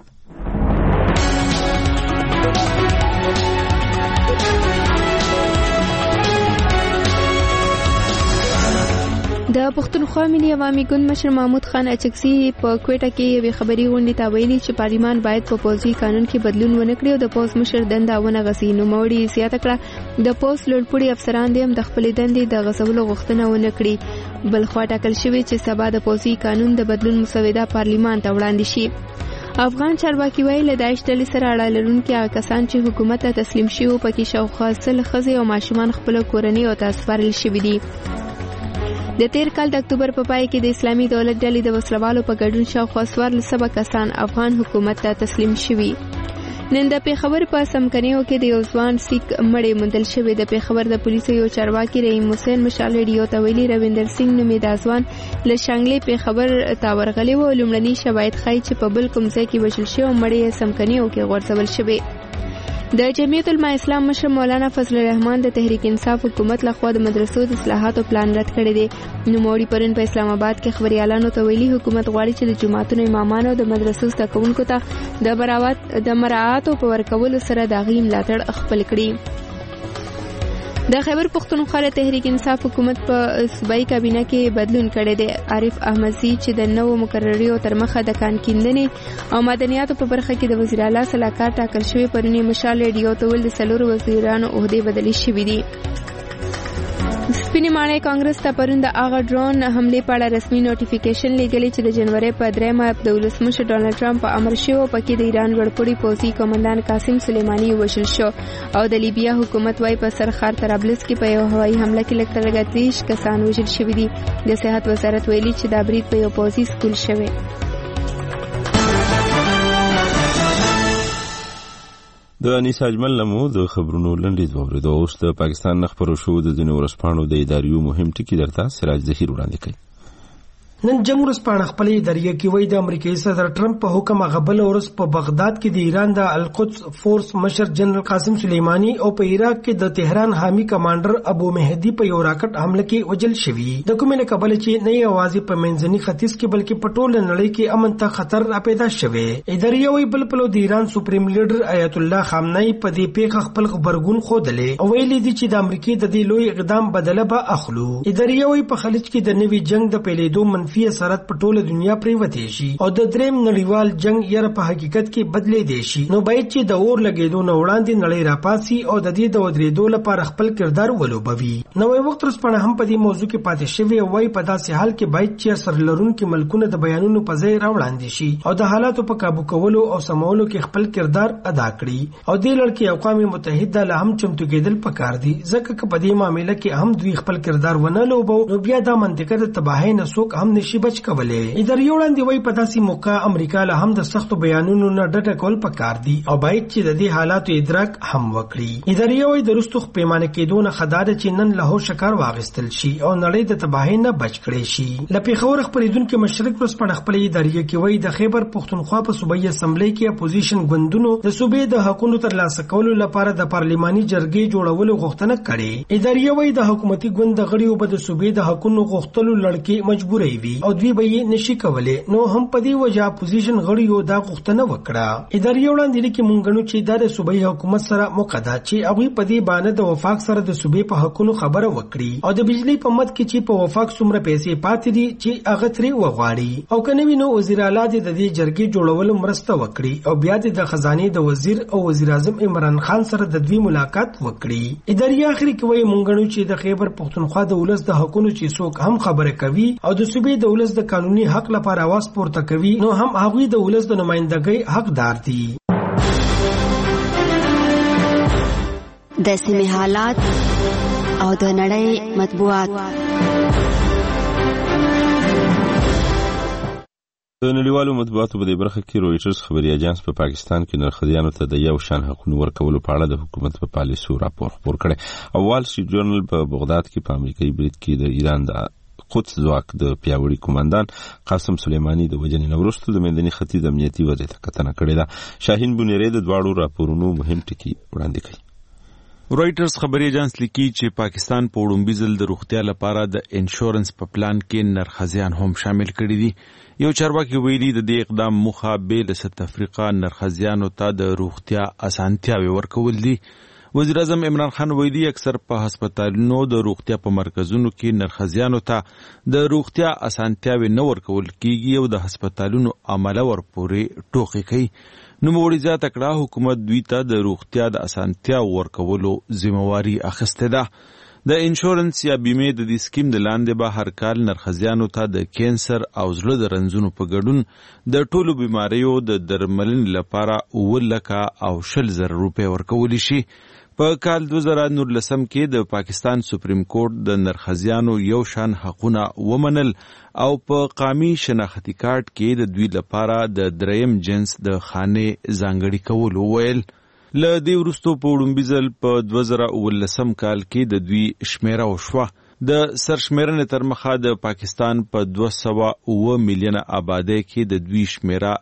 د پښتونخوا ملي عوامي ګوند مشر محمود خان اچکزي په کوټه کې یوې خبري غونډې ته ویلي چې پارلیمان باید په پوځي قانون کې بدلون ونه کړي او د پوز مشر دنده ونه غسي. نو موړي زیاته کړه د پوز لوړپوړي افسران دې هم د خپلې دندې د غسولو غوښتنه ونه کړي، بل خوا ټاکل شوی چې سبا د پوځي قانون د بدلون مسوده پارلیمان ته وړاندې شي. افغان چارواکي وایي له داعش ډلې سره اړه لرونکي هغه کسان چې حکومت ته تسلیم شوي پکې شاوخوا 100 ښځې او ماشومان خپلو کورنیو ته سپارل شوي دي. د تیر کال د اکتوبر په پای کې د اسلامي دولت ډلې د وسلوالو په ګډون شاوخوا 14 کسان افغان حکومت ته تسلیم شوي. نن د پیښور په سمکنیو کې د یو ځوان سیک مړی موندل شوی. د پیښور د پولیسو یو چارواکي رحیم حسین مشال ریډیو ته ویلي رویندر سنگ نومې د ځوان له شانګلې پیښور ته ورغلی و. لومړني شواهد ښایي چې په بل کوم ځای کې وژل شوی او مړی سمکنیو کې غورځول شوی. د جمعیت العلماء اسلام مشر مولانا فضل الرحمن د تحریک انصاف حکومت لخوا د مدرسو د اصلاحاتو پلان رد کړی دی. نوموړي پرون په اسلام آباد کې خبريالانو ته ویلي حکومت غواړي چې د جماعتونو امامانو د مدرسو زده کوونکو ته د مراعاتو په ورکولو سره د هغوی ملاتړ خپل کړي. د خیبر پښتونخوا د تحریک انصاف حکومت په صوبایي کابینه کې بدلون کړی دی. عارف احمدزي چې د نوو مقرریو تر مخه د کان کیندنې او مدنیاتو په برخه کې د وزیر اعلی سلاکار ټاکل شوی پرونی مشال ریډیو ته ول د 4 وزیرانو عہدې بدلې شوې دي. سپینې ماڼۍ کانګرس ته پرون د هغه ډرون حملې په اړه رسمي نوټیفیکیشن لیږلی چې د جنوري په 3 د ولسمشر ډونالډ ټرمپ په امر شوی. پکې د ایران لوړپوړي پوځي قومندان قاسم سلیماني وژل شو او د لیبیا حکومت وايي په سرخار طرابلس کې په یو هوایي حمله کې لږ تر لږه 30 کسان وژل شوي دي. د صحت وزارت ویلي چې دا برید په یو پوځي سکول شوی. د انیسا اجمل لمو د خبرونو لنډیز واورېدو. اوس د پاکستان نه خپرو شوو د ځینو ورځپاڼو د اداریو مهم ټکي درته سراج ظهیر وړاندې کوي. نن جمهور اسپانه خپلې دریه کې وایي د امریکایي صدر ټرمپ په حکم غبل ورس په بغداد کې د ایران د القدس فورس مشر جنرال قاسم سلیمانی او په عراق کې د تهران حامي کمانډر ابو مهدی په یو راکټ حمله کې وژل شوی. د کومې له کبل چې نه یوازې په منځني ختیځ کې بلکې په ټوله نړۍ کې امن ته خطر راپیدا شوی. اداریه وایي بل پلو د ایران سپریم لیډر آیت الله خامنه‌ای په دې پیښه خپل خبرګون خوده او ویلي دي چې د امریکای د دې لوی اقدام بدله به اخلو. اداریه وایي په خلیج کې د نوي جنگ د پیلېدو منفي اثرات په ټوله دنیا پریوتې شي او د دریم نړیوال جنگ یې په حقیقت کې بدلې دي شي. نو باید چې د اور لګېدو نه وړاندې نړۍ راپاسي او د دې د ودرېدو لپاره خپل کردار ولوبوي. نوې وخت رسپانه هم په دې موضوع کې پاتې شوی او وايي په داسې حال کې باید چې سر لرونکي ملکونه د بیانونو په ځای راوړاندې شي او د حالاتو په قابو کولو او سمولو کې خپل کردار ادا کړي او د لړ اقوام متحده له هم چمتو کېدل پکار دي ځکه چې په دې معاملې کې هم دوی خپل کردار ونه لوبو نو بیا د منطقه د تباہی نه څوک هم نشي بچ کولای. اداریه وړاندې وایي په داسې موقع امریکا له هم د سختو بیانونو نه ډډه کول پکار دي او باید چې د دې حالاتو ادراک هم وکړي. اداریه وایي د رستو پیمانه کېدو نه خدای چې نن له شکار واغستل شي او نړۍ د تباہی نه بچ کړي شي. له پیښور خبرېدونکو مشرق رسپانه خپلې اداریه کې وایي د خیبر پښتونخوا په صوبایي اسمبلی کې اپوزیشن ګوندونو د صوبې د حقوقو ترلاسه کولو لپاره د پارلماني جرګې جوړولو غوښتنه کړې. اداریه وایي د حکومتي ګوند غړي او د صوبې د حقوقو غوښتلو لړ کې مجبورې وي کړي او دوی به یې نشي کولای. نو هم په دې وجه اپوزیشن غړیو دا غوښتنه وکړه. اداري وړاندې کې مونږ غنو چې د صوبایي حکومت سره موقعه چې هغه په دې باندې د وفاق سره د صوبې په حقونو خبره وکړي او د بجلی په مد کې چې په وفاق څومره پیسې پاتې دي چې هغه ترې وغواړي او کنه وینو وزیر اعلی د دې جرګې جوړولو مرسته وکړي او بیا د خزانه د وزیر او وزیر اعظم عمران خان سره د دوی ملاقات وکړي. اداري اخر کې وایي مونږ غنو چې د خیبر پختونخوا د ولس د حقونو چې څوک هم خبره کوي او د صوبې د ولس د قانوني حق لپاره आवाज پورته کوي نو هم هغه د ولس د نمائندګۍ حقدار دي. د سیمې حالات او د نړۍ مطبوعات. د نړیوالو مطبوعاتو په دې برخه کې رویټرز خبري اژانس په پاکستان کې نرخديانو ته د یو شان حقوقو ورکولو په اړه د حکومت په پالیسو راپور خپور کړي او وال سټریټ جورنال په بغداد کې په امریکایي برید کې د ایران د قدس ځواک د پیاوړي کمانډان قاسم سلیمانی د وژنې نه وروسته د مندني ختیځ امنیتي وضعیت کتنه کړې ده. شاهین بنيري د دواړو راپورونو مهم ټکي وړاندې کړي. رویټرز خبري اژانس لیکي چې پاکستان په وړومبي ځل د روغتیا لپاره د انشورنس په پلان کې نرخزیان هم شامل کړي دي. یو چارواکي ویلي د دې اقدام موخه به له ساوث افریقا نرخزیانو ته د روغتیا اسانتیاوي ورکول دي. وزیر اعظم عمران خان ویلي اکثر په هسپتالونو د روغتیا په مرکزونو کې نرخزیانو ته د روغتیا اسانتیاوي نه ورکول کیږي او د هسپتالونو عمله ورپورې ټوکې کوي. نوموړي زیاته کړه حکومت دوی ته د روغتیا د اسانتیا ورکولو ذمہواری اخیسته ده. د انشورنس یا بیمه د دې سکیم د لاندې به هر کال نرخزیانو ته د کینسر او زړه د رنځونو په ګډون د ټولو بیماریو د درملنې لپاره 9,10,000 روپۍ ورکول شي. په کال 2019 کې د پاکستان سپریم کورټ د نرخزیانو یو شان حقونه ومنل او په قومي شناختی کارت کې د دوی لپاره د دریم جنس د خانه ځانګړي کول وویل. له دې وروسته په وړومبي ځل په 2019 کال کې د دوی شمیره وشوه. د سرشمیرنې تر مخه د پاکستان په 209 میلیونه آبادی کې د دوی شمیره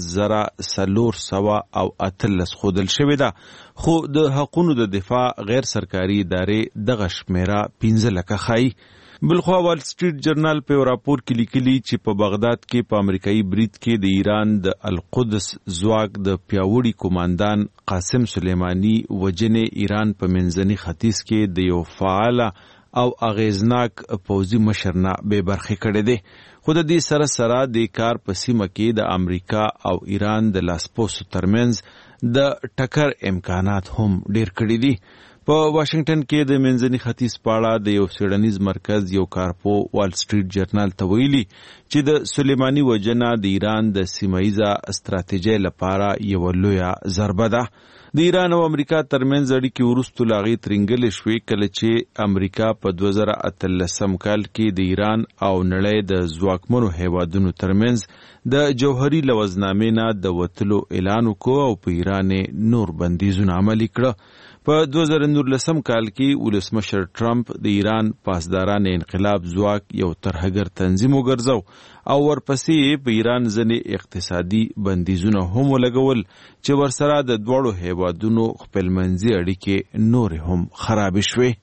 10,418 خودل شوې ده خو د حقوقو د دفاع غیر سرکاري ادارې دغه شمیره 15 لکه ښایي. بلخوا وال سټریټ جرنال په راپور کې لیکلي چې په بغداد کې په امریکایي برید کې د ایران د القدس ځواک د پیاوړي کمانډان قاسم سلیمانی وژنې ایران په منځني ختیځ کې د یو فعال او اغیزناک پوځي مشر نه بې برخې کړې دي. خو د دې سره سره د کار په سیمه کې د امریکا او ایران د لاسپوسو ترمنځ د ټکر امکانات هم ډیر کړي دي. په واشنگټن کې د منځني ختیځ په اړه د یو څېړنیز مرکز یو کارپو وال سټریټ جرنال ته ویلي چې د سلیمانی وژنه د ایران د سیمایي ستراتیژۍ لپاره یو لویه ضربه ده. د ایران او امریکا ترمنځ اړیکې وروسته لاغې ترنګلې شوې کله چې امریکا په 2013 کال کې د ایران او نړۍ د ځواکمنو هیوادونو ترمنځ د جوهري لوزنامې نه د وتلو اعلان وکړ او په ایران نور بندیزونه عملي کړه. په 2019 کال کې ولسمشر ټرمپ د ایران پاسداران انقلاب ځواک یو ترهګر تنظیم وګرځاو او ورپسې په ایران ځنې اقتصادي بندیزونه هم ولګول چې ورسره د دوړو هیوادونو خپلمنځي اړیکې نور هم خراب شوې.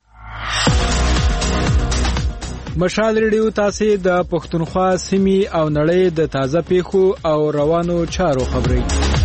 مشال ریډیو تاسو د پښتونخوا سیمې او نړۍ د تازه پیښو او روانو چارو خبري.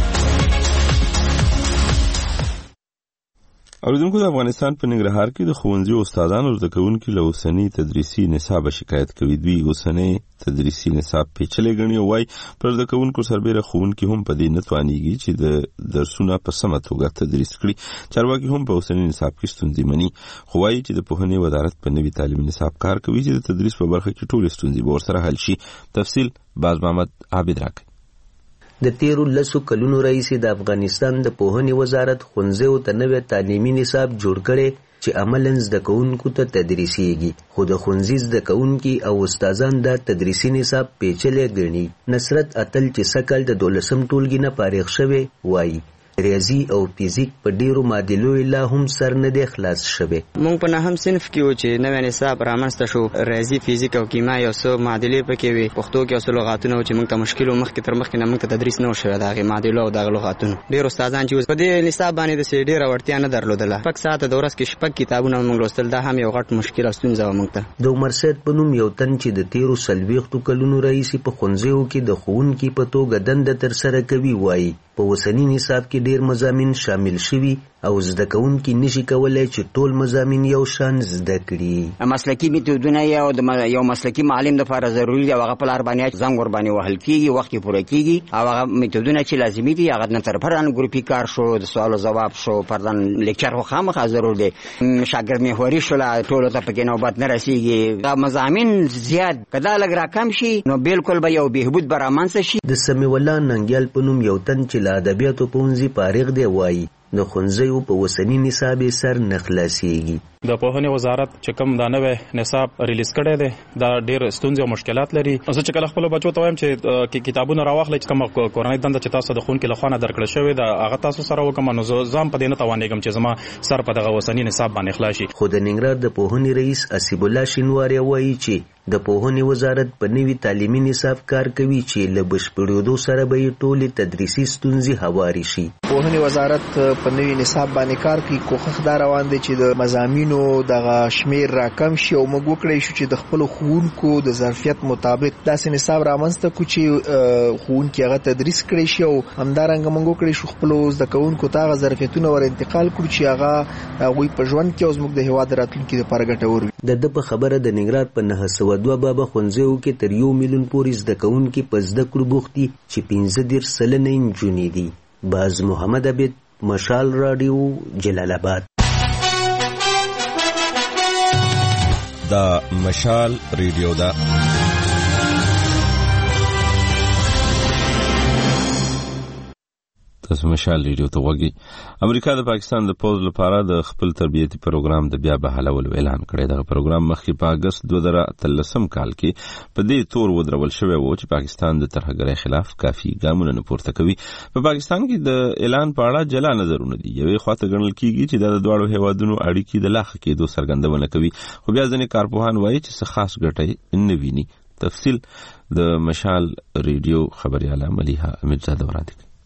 اوریدونکو د افغانستان په ننګرهار کې د ښوونځي استادانو زده کوونکي له اوسني تدریسي نصاب شکایت کوي. دوی اوسني تدریسي نصاب پیچلې ګڼي او وايي پر زده کوونکو سربېره ښوونکي هم په دې نه توانېږي چې د درسونه په سمه توګه تدریس کړي. چارواکي هم په اوسني نصاب کې ستونزې مني خو وايي چې د پوهنې وزارت په نوي تعلیمي نصاب کار کوي چې د تدریس په برخه کې ټولې ستونزې به ورسره حل شي. تفصیل باز محمد عابد راکړي. د تیرو 10 کلونو راهیسې د افغانستان د پوهنې وزارت ښوونځیو ته نوی تعلیمي نصاب جوړ کړی چې عملاً زده کوونکو ته تدریسیږي خو د ښوونځي زده کوونکي او استادان دا تدریسي نصاب پیچلی ګڼي. نصرت اتل چې سږ کال د 12 ټولګي نه فارغ شوی وایي ریاضي او فزیک په ډیرو معادلو لا هم سر نه دی خلاص شوی. مونږ په نهم صنف کې و چې نوې نصاب رامنځته شو، ریاضي فزیک او کیمیا یو څه معادلې پکې وي، پښتو کې اوس لغاتونه چې مونږ ته مشکل او مخکې تر مخکې نه مونږ ته تدریس نه شوی دغه معادلو او دغه لغاتونو. ډیر استادان چې په دې نصاب باندې د ډیره وړتیا نه درلودله، پک ساعت د ورځ کې شپږ کتابونه مونږ لوستل، دا هم یو غټ مشکل او ستونزه و مونږ ته. د عمر سید په نوم یو تن چې د 13 کلونو رئیس په ښوونځیو کې د ښوونکي په توګه دنده ترسره کوي وایي په اوسني نصاب کې ډیر مضامین شامل شوي او زده کوونکي نشي کولای چې ټول مضامین یو شان زده کړي. مسلکي میتودونه یو مسلکي معلم لپاره ضروري دی، هغه په لار باندې ځان ور باندې وهل کیږي، وخت پوره کیږي، او هغه میتودونه چې لازمي دي هغه نه تر پران ګروپي کار شو، د سوال او جواب شو، پردان لیکچر خو خامخا ضرور دی، شاګرد محوري شو، ټول ته پکې نوبت نه رسیږي. دا مضامین زیات کدا لګ را کم شي نو بالکل به یو بهبود برامنس شي. د سمیع الله ننګیال په نوم یو تن چې له ادبیاتو پونځي فارغ دی وایي د ښوونځیو په اوسني نصاب سر نه خلاصېږي. د پوهنې وزارت چې کوم دا نوې نصاب ریلیز کړی دی دا ډېر ستونزې او مشکلات لري. زه چې کله خپلو بچو ته وایم چې کتابونه راواخلئ چې کومه کورنۍ دنده چې تاسو د ښوونکي له خوا نه درکړل شوې ده هغه تاسو سره وکړم، نو زه هم په دې نه توانېږم چې زما سر په دغه اوسني نصاب باندې خلاص شي. خو د ننګرهار د پوهنې رئیس اسیب الله شینواری وایي چې د پوهنې وزارت په نوي تعلیمي نصاب کار کوي چې له بشپړېدو سره به یې ټولې تدریسي ستونزې هوارې شي. پوهنې وزارت په نوي نصاب باندې کار کوي، کوښښ دا روان دی چې د مضامینو دغه شمیر راکم شي او موږ وکړی شو چې د خپلو ښوونکو د ظرفیت مطابق داسې نصاب رامنځته کړو چې ښوونکي هغه تدریس کړی شي، او همدارنګه موږ وکړی شو خپلو زده کوونکو ته هغه ظرفیتونه ور انتقال کړو چې هغه هغوی په ژوند کې او زموږ د هېواد د راتلونکي لپاره ګټور وي. د ده په خبره د ننګرهار په 902 بابا ښوونځیو کې تر 1 میلیون پورې زده کوونکي په زده کړو بوخت دي چې 15 سلنه نجونې دي. باز محمد عبید، مشال راډیو، جلال آباد. دا مشال ریډیو دا تاسو مشال ریډیو ته وګورئ. امریکا د پاکستان د پوز لپاره د خپل تربیتي پروګرام د بیا بحالولو اعلان کړی. دغه پروګرام مخکې په اگست 2013 کال کې په دې تور ودرول شوی و چې پاکستان د ترهګرۍ خلاف کافي ګامونه نه پورته کوي. په پاکستان کې د اعلان په اړه جلا نظرونه دي. یوې خواته ګڼل کیږي چې د دواړو هیوادونو اړیکې د لا ښه کېدو څرګندونه کوي، خو بیا ځینې کارپوهان وایي چې څه خاص ګټه نه ویني. تفصیل د مشال ریډیو خبرياله ملیحه امیرزاده وړاندې کوي.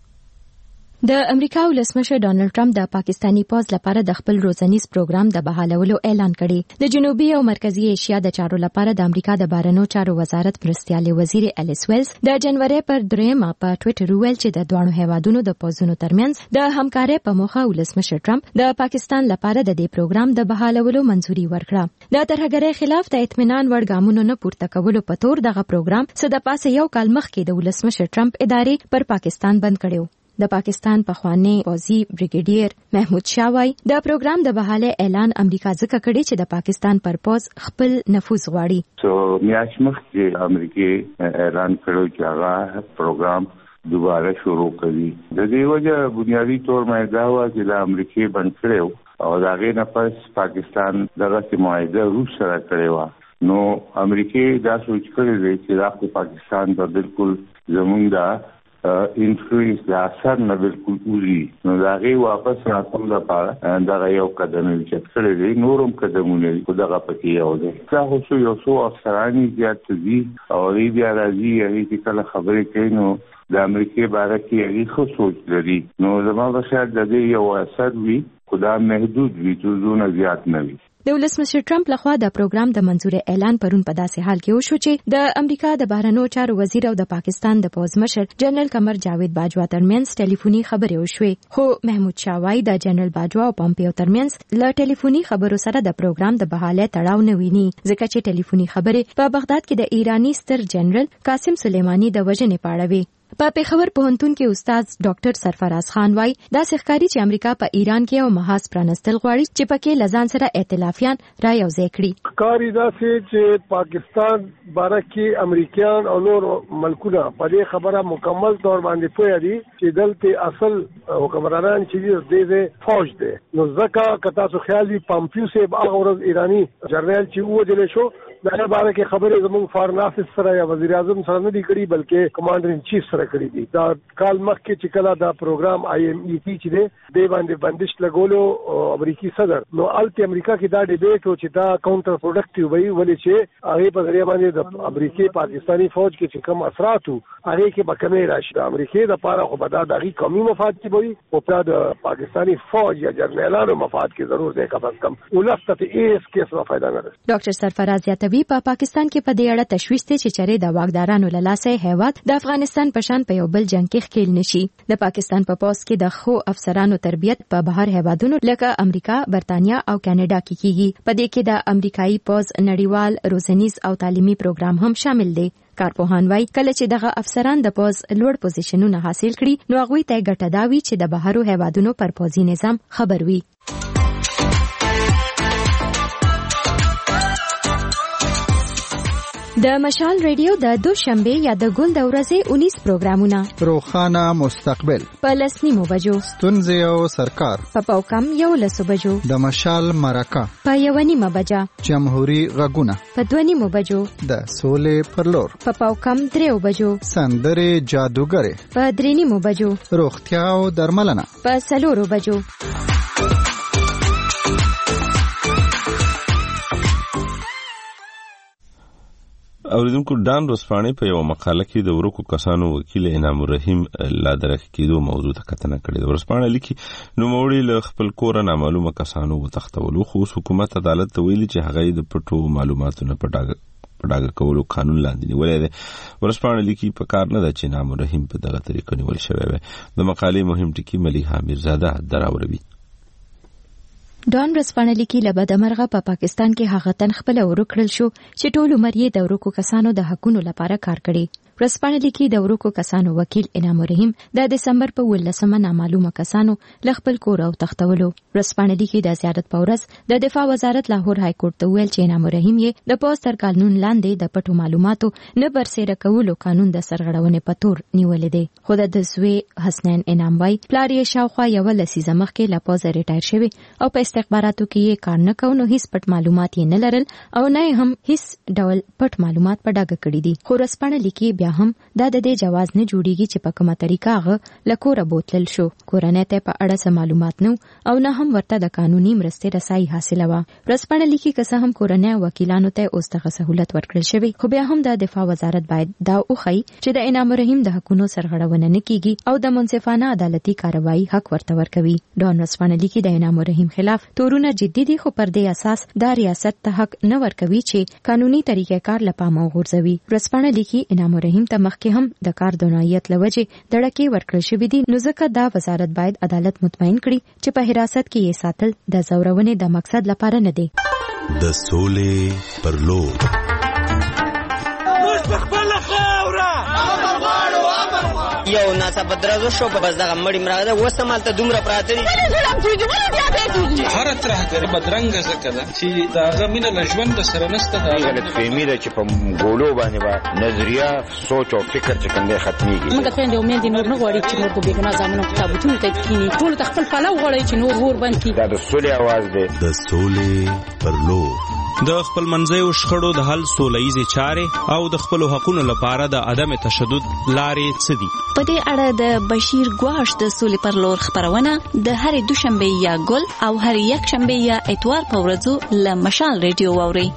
د امریکا ولسمشر ډانلډ ټرمپ د پاکستانی پوز لپاره د خپل روزنیز پروګرام د بحالولو اعلان کړی. د جنوبي او مرکزی ایشیا د چارو لپاره د امریکا د بهرنیو چارو وزارت مرستیال وزیر الیس ویلز د جنوري پر 3 په ټوئیټر ویل چې د دوه هیوادونو د پوزونو ترمنځ د همکارۍ په موخه ولسمشر ټرمپ د پاکستان لپاره د دې پروګرام د بحالولو منځوري ورکړه. د ترهګرۍ خلاف د اطمینان وړ ګامونو نه پورته کولو په تور دغه پروګرام څه د پاسه یو کال مخکې د ولسمشر ټرمپ ادارې پر پاکستان بند کړو. د پاکستان پخوانی پوځي بریګیډیر محمود شاه وایي د پروګرام د بحاله اعلان امریکا ځکه کړی چې د پاکستان پر پوز خپل نفوذ غواړي. میاشت مخکې امریکا اعلان کړو چې هغه پروګرام دوباره شروع کوي. د دې وجه بنیادی طور مې دا و چې د امریکا بند کړو او دا غي نه پس پاکستان دغه معاهده روس سره کړو. نو امریکا دا سوچ کړی دی چې دا پاکستان په بالکل زمونږ دا انفلوئنس د اثر نه بالکل اوزي. نو دا غي واپس راځم لپاره دا یو قدم چې کړی دی، نورم قدمونه دي دغه پکې یو دی. دا خو یو څو افسرانی زیات دي او بیا راځي چې کله خبرې کوي نو د امریکا باره کې هغه خو سوچ لري. نو زموږ شاید د دې یو اثر وي، خدا محدود وي، څه زیات نه وي. د ولسمشر ټرمپ لخوا د پروګرام د منځوري اعلان پرون په داسې حال کې وشو چې د امریکا د بهرنیو چارو وزیر او د پاکستان د پوز مشر جنرال قمر جاوید باجوا ترمنځ ټلیفوني خبرې وشوې. خو محمود شاه وایي د جنرال باجوا او پامپیو ترمنځ له ټلیفوني خبرو سره د پروګرام د بحاله تړاو نه ویني، ځکه چې ټلیفوني خبرې په بغداد کې د ایرانی ستر جنرال قاسم سلیمانی د وژنې په اړه وي. په پیښور پوهنتون کې استاد ډاکټر سرفراز خان وایي دا ښکاري چې امریکا په ایران کې او محاذ پرانستل غواړي چې پکې لزان سره ائتلافیان را یوځای کړي. ښکاري دا چې پاکستان باره کې امریکایان او نور ملکونه په دې خبره مکمل طور باندې پوه دي چې دلته اصل حکمرانان چې دې فوج دي. نو ځکه که تاسو خیال وي پامپیو صاحب هغه ورځ ایرانی جنرال چې وژل شو دا باره کې خبرې زموږ فارن افیس سره یا وزیر اعظم سره نه دي کړي بلکې کمانډر ان چیف سره کړي دي. دا کال مخکې چې کله دا پروګرام IMET چې دی باندې بندش لګولو امریکایي صدر نو الته امریکا کې دا ډیبیټ او چې دا کاونټر پروډکټیو وي ولې چې هغه په ذریعہ باندې د امریکایي پاکستانی فوج کې چې کوم اثرات هغه کې بکمې راشي. د امریکایي د پاره خو به دا د قومي مفاد کې وي او په د پاکستانی فوج یا جرنیلانو مفاد کې ضرور دی کم از کم ولفت ایس کې څه فائدہ نه لري. ډاکټر سرفراز یاتوی په پاکستان کې په دې اړه تشویش ته چې چره د واکدارانو له لاسه هیواد د افغانستان په شان په یو بل جنگ کې ښکیل نشي. د پاکستان په پوس کې د خو افسرانو تربیت په بهر هیوادونو لکه امریکا، برتانیا او کاناډا کې کیږي. په دې کې د امریکایي پوز نړیوال روزنیز او تعلیمي پروګرام هم شامل دی. کارپوهان وايي کله چې دغه افسران د پوز لوړ پوزیشنونه حاصل کړي نو هغوی ته ګټه دا وي چې د بهرو هیوادونو پر پوزي نظام خبر وي. د مشال ریډیو د دوشنبه یا د ګل د ورځې 19 پروګرامونه: روخانه مستقبل، په لسنیمو بجو، ستونزې او سرکار، په پاوکم 11 بجو، د مشال مرکه، په 1:30 بجه، جمهوری غږونه، په 2:30 بجو، د سولې پر لور، په پاوکم 3 بجو، سندرې جادوګرې، په 3:30 بجو، روغتیا او درملنه، په 4 بجو. اوریدونکو ډان رسپانې په یو مقاله کې د ورکو کسانو وکیل انعام الرحیم لا درک کېدو موضوع ته کتنه کړې ده. رسپانې لیکي نوموړي له خپل کوره نامعلومه کسانو وتښتولو، خو حکومت عدالت ته ویلي چې هغه د پټو معلوماتو نه په ډاګه کولو قانون لاندې نیولې ده. ورسپانې لیکي په کار نه ده چې انعام الرحیم په دغه طریقه نیول شوی وي. د مقالې مهم ټکی ملیحه میرزاده دراوروي. ډان رسپانلی کې لبد مرغه په پاکستان کې هغه تن خپل ورکړل شو چې ټول عمر یې د ورکو کسانو د حقونو لپاره کار کړی. رسپانلی کې د ورکو کسانو وکیل انعام الرحیم د دسمبر په 18 نامعلومه کسانو ل خپل کور او تختولو. رسپانلی کې د زیارت په ورځ د دفاع وزارت لاهور های کورټ ته ویل چې انعام الرحیم یې د پوز تر قانون لاندې د پټو معلوماتو نه برسېره کولو قانون د سرغړونې په تور نیولې دی. خو د زوی حسنین انعام وای پلار یې شاوخوا یو لسیزه مخکې له پوز ریټایر شوی او په استخباراتو کې یې کار نه کوي، نو هیڅ پټ معلومات یې نه لرل او نه هم هیڅ ډول پټ معلومات په ډاګه کړی دي. خو رسپانلی کې بیا هم دا د دې جواز نه جوړیږي چې په کومه طریقه هغه لکوره بوتلل شو. کورنۍ ته په اړه څه معلومات نه او نه هم ورته د قانوني مرستې رسایي حاصله وه. رسپانلی کې که څه هم کورنۍ وکیلانو ته اوس دغه سهولت ورکړل شوی، خو بیا هم د دفاع وزارت باید دا وښیي چې د انعام الرحیم د حقونو سرغړونه نه کیږي او د منصفانه عدالتي کاروایی حق ورته ورکوي. ډان رسپانلی کې د انعام الرحیم خلاف تورونه جدي دي، خو پر دې اساس دا ریاست ته حق نه ورکوي چې قانوني طریقې کار لپاره وغورځوي. رسپانلی کې انعام الرحیم ته مخکې هم د کار د نوعیت لوجه دړکې ورکړل شوې دي، نو ځکه دا وزارت باید عدالت مطمئن کړي چې په حراست کې یې ساتل د زورونې د مقصد لپاره نه دی. د سولې پر لور یو ناڅاپه درزو شو په بس دغه مړی مراده وسمالته دومره پراته دي هر ترهګر بدرنګ زکه ده چې داغه مینه له ژوند سره نسته. دا غلط فهمي ده چې په ګولو باندې با نظریه سوچ او فکر چې کنده ختميږي. موږ خويندې امید نور نه غواړي چې نور په بیګنا ځامنو کتابونه ته کینی ټول خپل پلو غواړي چې نور ور باندې کی. دا د سولې आवाज ده. د سولې پر لور د خپل منځیو شخړو د حل سولهییزې چارې او د خپلو حقونو لپاره د عدم تشدد لارې څه دي؟ په دې اړه د بشیر ګواش د سولې پر لور خبرونه د هرې دوشنبه یا ګل او هرې یکشنبه یا اتوار په ورځو له مشال ریډیو واورئ.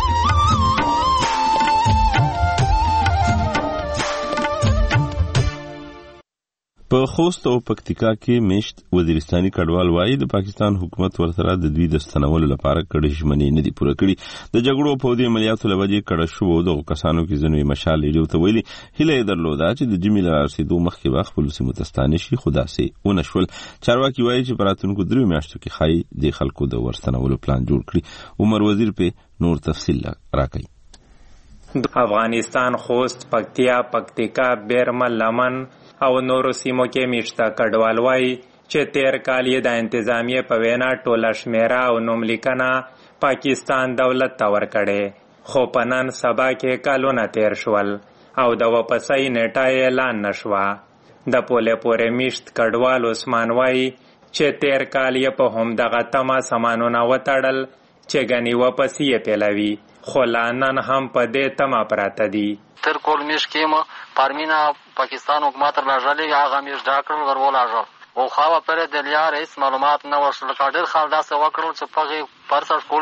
په خوست او پکتیکا کې میشت وزیرستاني کډوال وایي د پاکستان حکومت ورسره د دوی د ستنولو لپاره کړي ژمنې نه دي پوره کړي. د جګړو په دې عملیاتو لوجې کړه شو د کسانو کې ځنوي مشال ریډیو ته ویلي هیله درلوده چې د جمی له رسیدو مخکې به خپل سیمو ته ستانه شي، خو داسې ونشول. چارواکي وایي چې براتونکو 3 میاشتو کې خای د خلکو د ورستنولو پلان جوړ کړي. عمر وزیر په نور تفصیل راکړي. افغانستان خوست، پکتیا، پکتیکا، بیرمل، لمن او نورو سیمو کې میشته کډوال وایي چې تیر کال یې د انتظامیې په وینا ټوله شمیره او نوملیکنه پاکستان دولت ته ورکړې، خو په نن سبا کې کلونه تیر شول او د واپسۍ نیټه یې اعلان نه شوه. د پولې پورې میشت کډوال عثمان وایي چې تیر کال یې په همدغه تمه سامانونه وتړل چې ګنې واپسې یې پیلوي، خو لا نن هم په دې تمه پراته دي. تر کول میش کې پارمینا پاکستان حکومت راځلې هغه میش ډاکټر ورولاژو او خو پر د لیار هیڅ معلومات نه ورسره کاډر خال داسې وکړل چې په پرسر سکول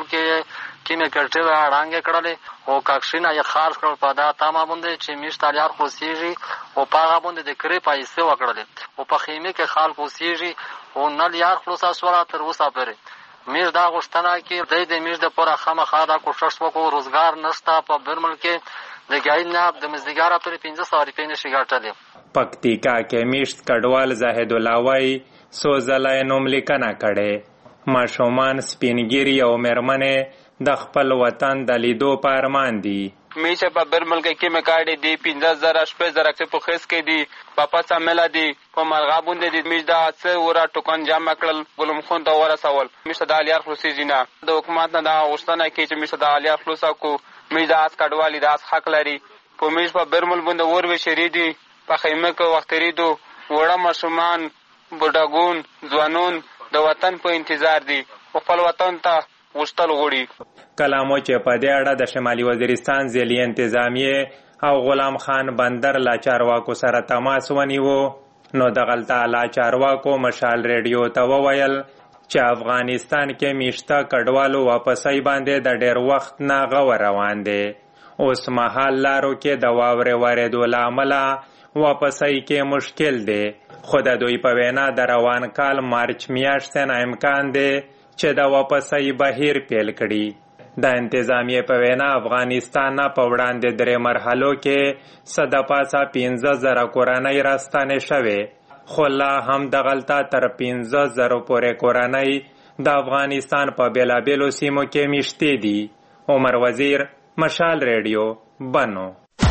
کې مې کړټه وړانګه کړلې او کاکشینا یې خارج کړل په دا تمه باندې چې میش تالیار خوسیږي او پاغه باندې د کری پیسې وکړلې او په خیمه کې خال خوسیږي او نل یار خلاص سره تر اوسه پرې میش دا غشتنه کې د میش د پوره خامخا دا کوشش وکړو روزګار نشته په برمل کې د ګاین نه د مزدګار پر 1500 روپۍ نشي ګټلې. پکتیکا کې میشت کډوال زاهد الله وای سوزلای نوم لیکنه کړي ماشومان سپینګيري او مېرمنې د خپل وطن د لیدو په ارمان دي. میشه په برمل کې مکاډي دی 15000 شپه زره په خیس کې دی پاپا ساملا دی په مرغا باندې دی میش دا څه ورا ټوکان جام کړل ګلم خون دا ورا سوال میشه د الیار خلاصي جنا د حکومت نه دا غوښتنه کوي چې میشه د الیار خلاصا کو میش دا اس کډوالي دا حق لري په میش په برمل باندې ور وی شریدي په خیمه کې وخت ریدو وړه ماشومان بډاګون ځوانون د وطن په انتظار دي خپل وطن ته وشتل غوړي. کلامو چې په دې اړه د شمالي وزیرستان ځلي انتظامیه او غلام خان بندر لا چارواکو سره تماس ونیو نو د غلطه لا چارواکو مشال ریډیو ته وویل چې افغانستان کې میشته کډوالو واپسای باندې د ډېر وخت نه غو روان دي. اوس مهال لارو کې د واورې وارېدو له امله واپسای کې مشکل دی خو د دوی په وینا د روان کال مارچ میاشتې نه امکان دی چې د واپسای بهیر پیل کړي. د انتظامیه په وینا افغانستان نه په وړاندې 3 مرحلو کې صد پاسه 15000 کورنۍ راستانه شوه خو لا هم د غلطه تر 15000 پورې کورنۍ د افغانستان په بیلابیلو سیمو کې میشته دي. عمر وزیر مشال ریډیو بنو.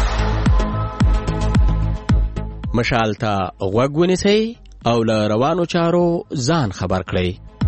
مشال ته غوږ ونیسئ او له روانو چارو ځان خبر کړئ.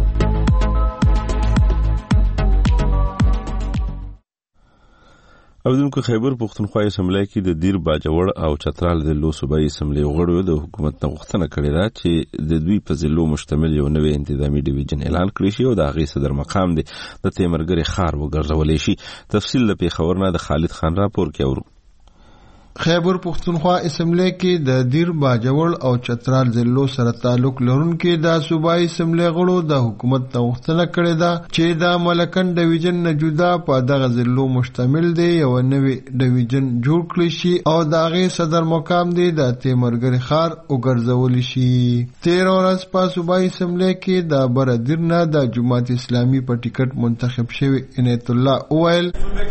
اوردونکو خیبر پښتونخوا اسمبلی کې د دیر باجوړ او چترال ضلعو صوبایي اسمبلی غړو د حکومت نه غوښتنه کړې ده چې د دوی په ضلعو مشتمل یو نوی انتظامی ډیویژن اعلان کړی شي او د هغې صدر مقام دی د تیمرګرې ښار وګرځولی شي. تفصیل د پېښور نه د خالد خان راپور کې اورو. خیبر پختونخوا اسمبلی کې د دیر باجوړ او چترال ضلعو سره تعلق لرونکي د صوبایي اسمبلی غړو د حکومت ته غوښتنه کړې ده چې د ملکن ډیویژن نه جدا په دغه ضلعو مشتمل دی یو نوی ډیویژن جوړ کړی شي او د هغې صدر مقام دی د تیمرګرې ښار وګرځولی شي. 13 ورځ په صوبایي اسمبلی کې د بردیر نه د جماعت اسلامي په ټیکټ منتخب شوی عنایت الله وویل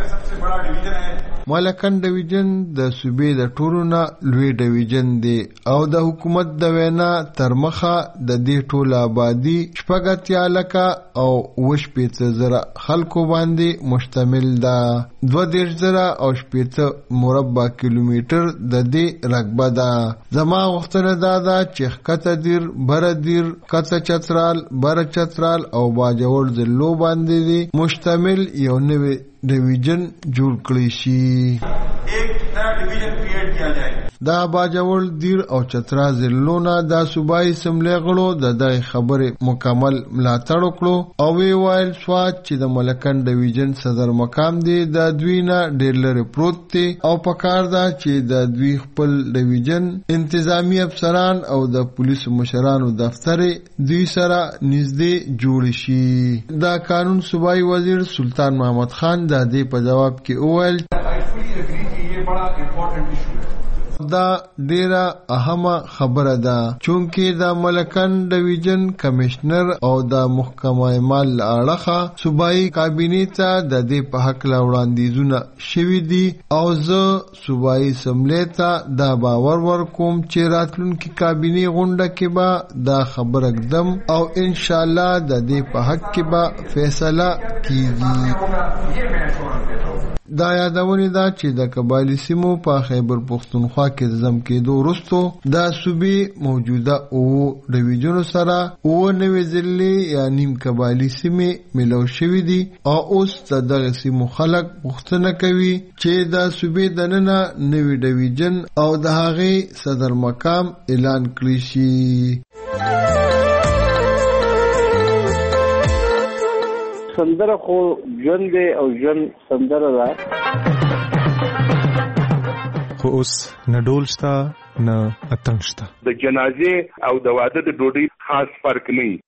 ملکن ډیویژن د صوبې د ټولو نه لوی ډیویژن دی او د حکومت د وینا تر مخه د دې ټوله آبادي 80 لکه او 80,000 خلکو باندې مشتمل ده. 20,000 او 80 مربع کیلومتر د دې رقبه ده. زما غوښتنه دا ده چې ښکته دیر بره دیر کڅه چترال بره چترال او باجوړ ضلعو باندې دی مشتمل یو نوی ډیویژن جوړ کړی شي. دا باجوړ دیر او چترال ضلعو نه د صوبایي اسمبلی غړو د دغه خبرې مکمل ملاتړ وکړو او وی ویل سواد چې د ملکن ډیویژن صدر مقام دی د دوی نه ډېر لرې پروت دی او پکار ده چې د دوی خپل ډیویژن انتظامی افسران او د پولیسو مشرانو دفتر دوی سره نږدې جوړ شي. د قانون صوبایي وزیر سلطان محمد خان د دې په جواب کې وویل دا ډیره اهمه خبره ده چونکې د ملکن ډیویژن کمشنر او د محکمه مال اړخه صوبایي کابینې ته د دې په حق لا وړاندیزونه شوي دي او زه صوبایي اسمبلی ته دا باور ورکوم چې راتلونکي کابینې غونډه کې به دا خبره ږدم او ان شاء الله د دې په حق کې به فیصله کیږي. دا یادونه ده چې د قبایلی سیمو په خیبر پختونخوا کې د ځم کېدو وروسته د صوبې موجوده او ډیویژنو سره او نوې ضلعې یا نیم قبایلی سیمې ملو شوي دي او اوس د دغه سیمو خلک غوښتنه کوي چې د صوبې دننه نوې ډیویژن او د هغې صدر مقام اعلان کړی شي. سندره خو ژوند دی او ژوند سندره ده. خو اوس نه ډول شته نه اتڼ شته. د جنازې او د واده د ډوډۍ خاص فرق نه وي.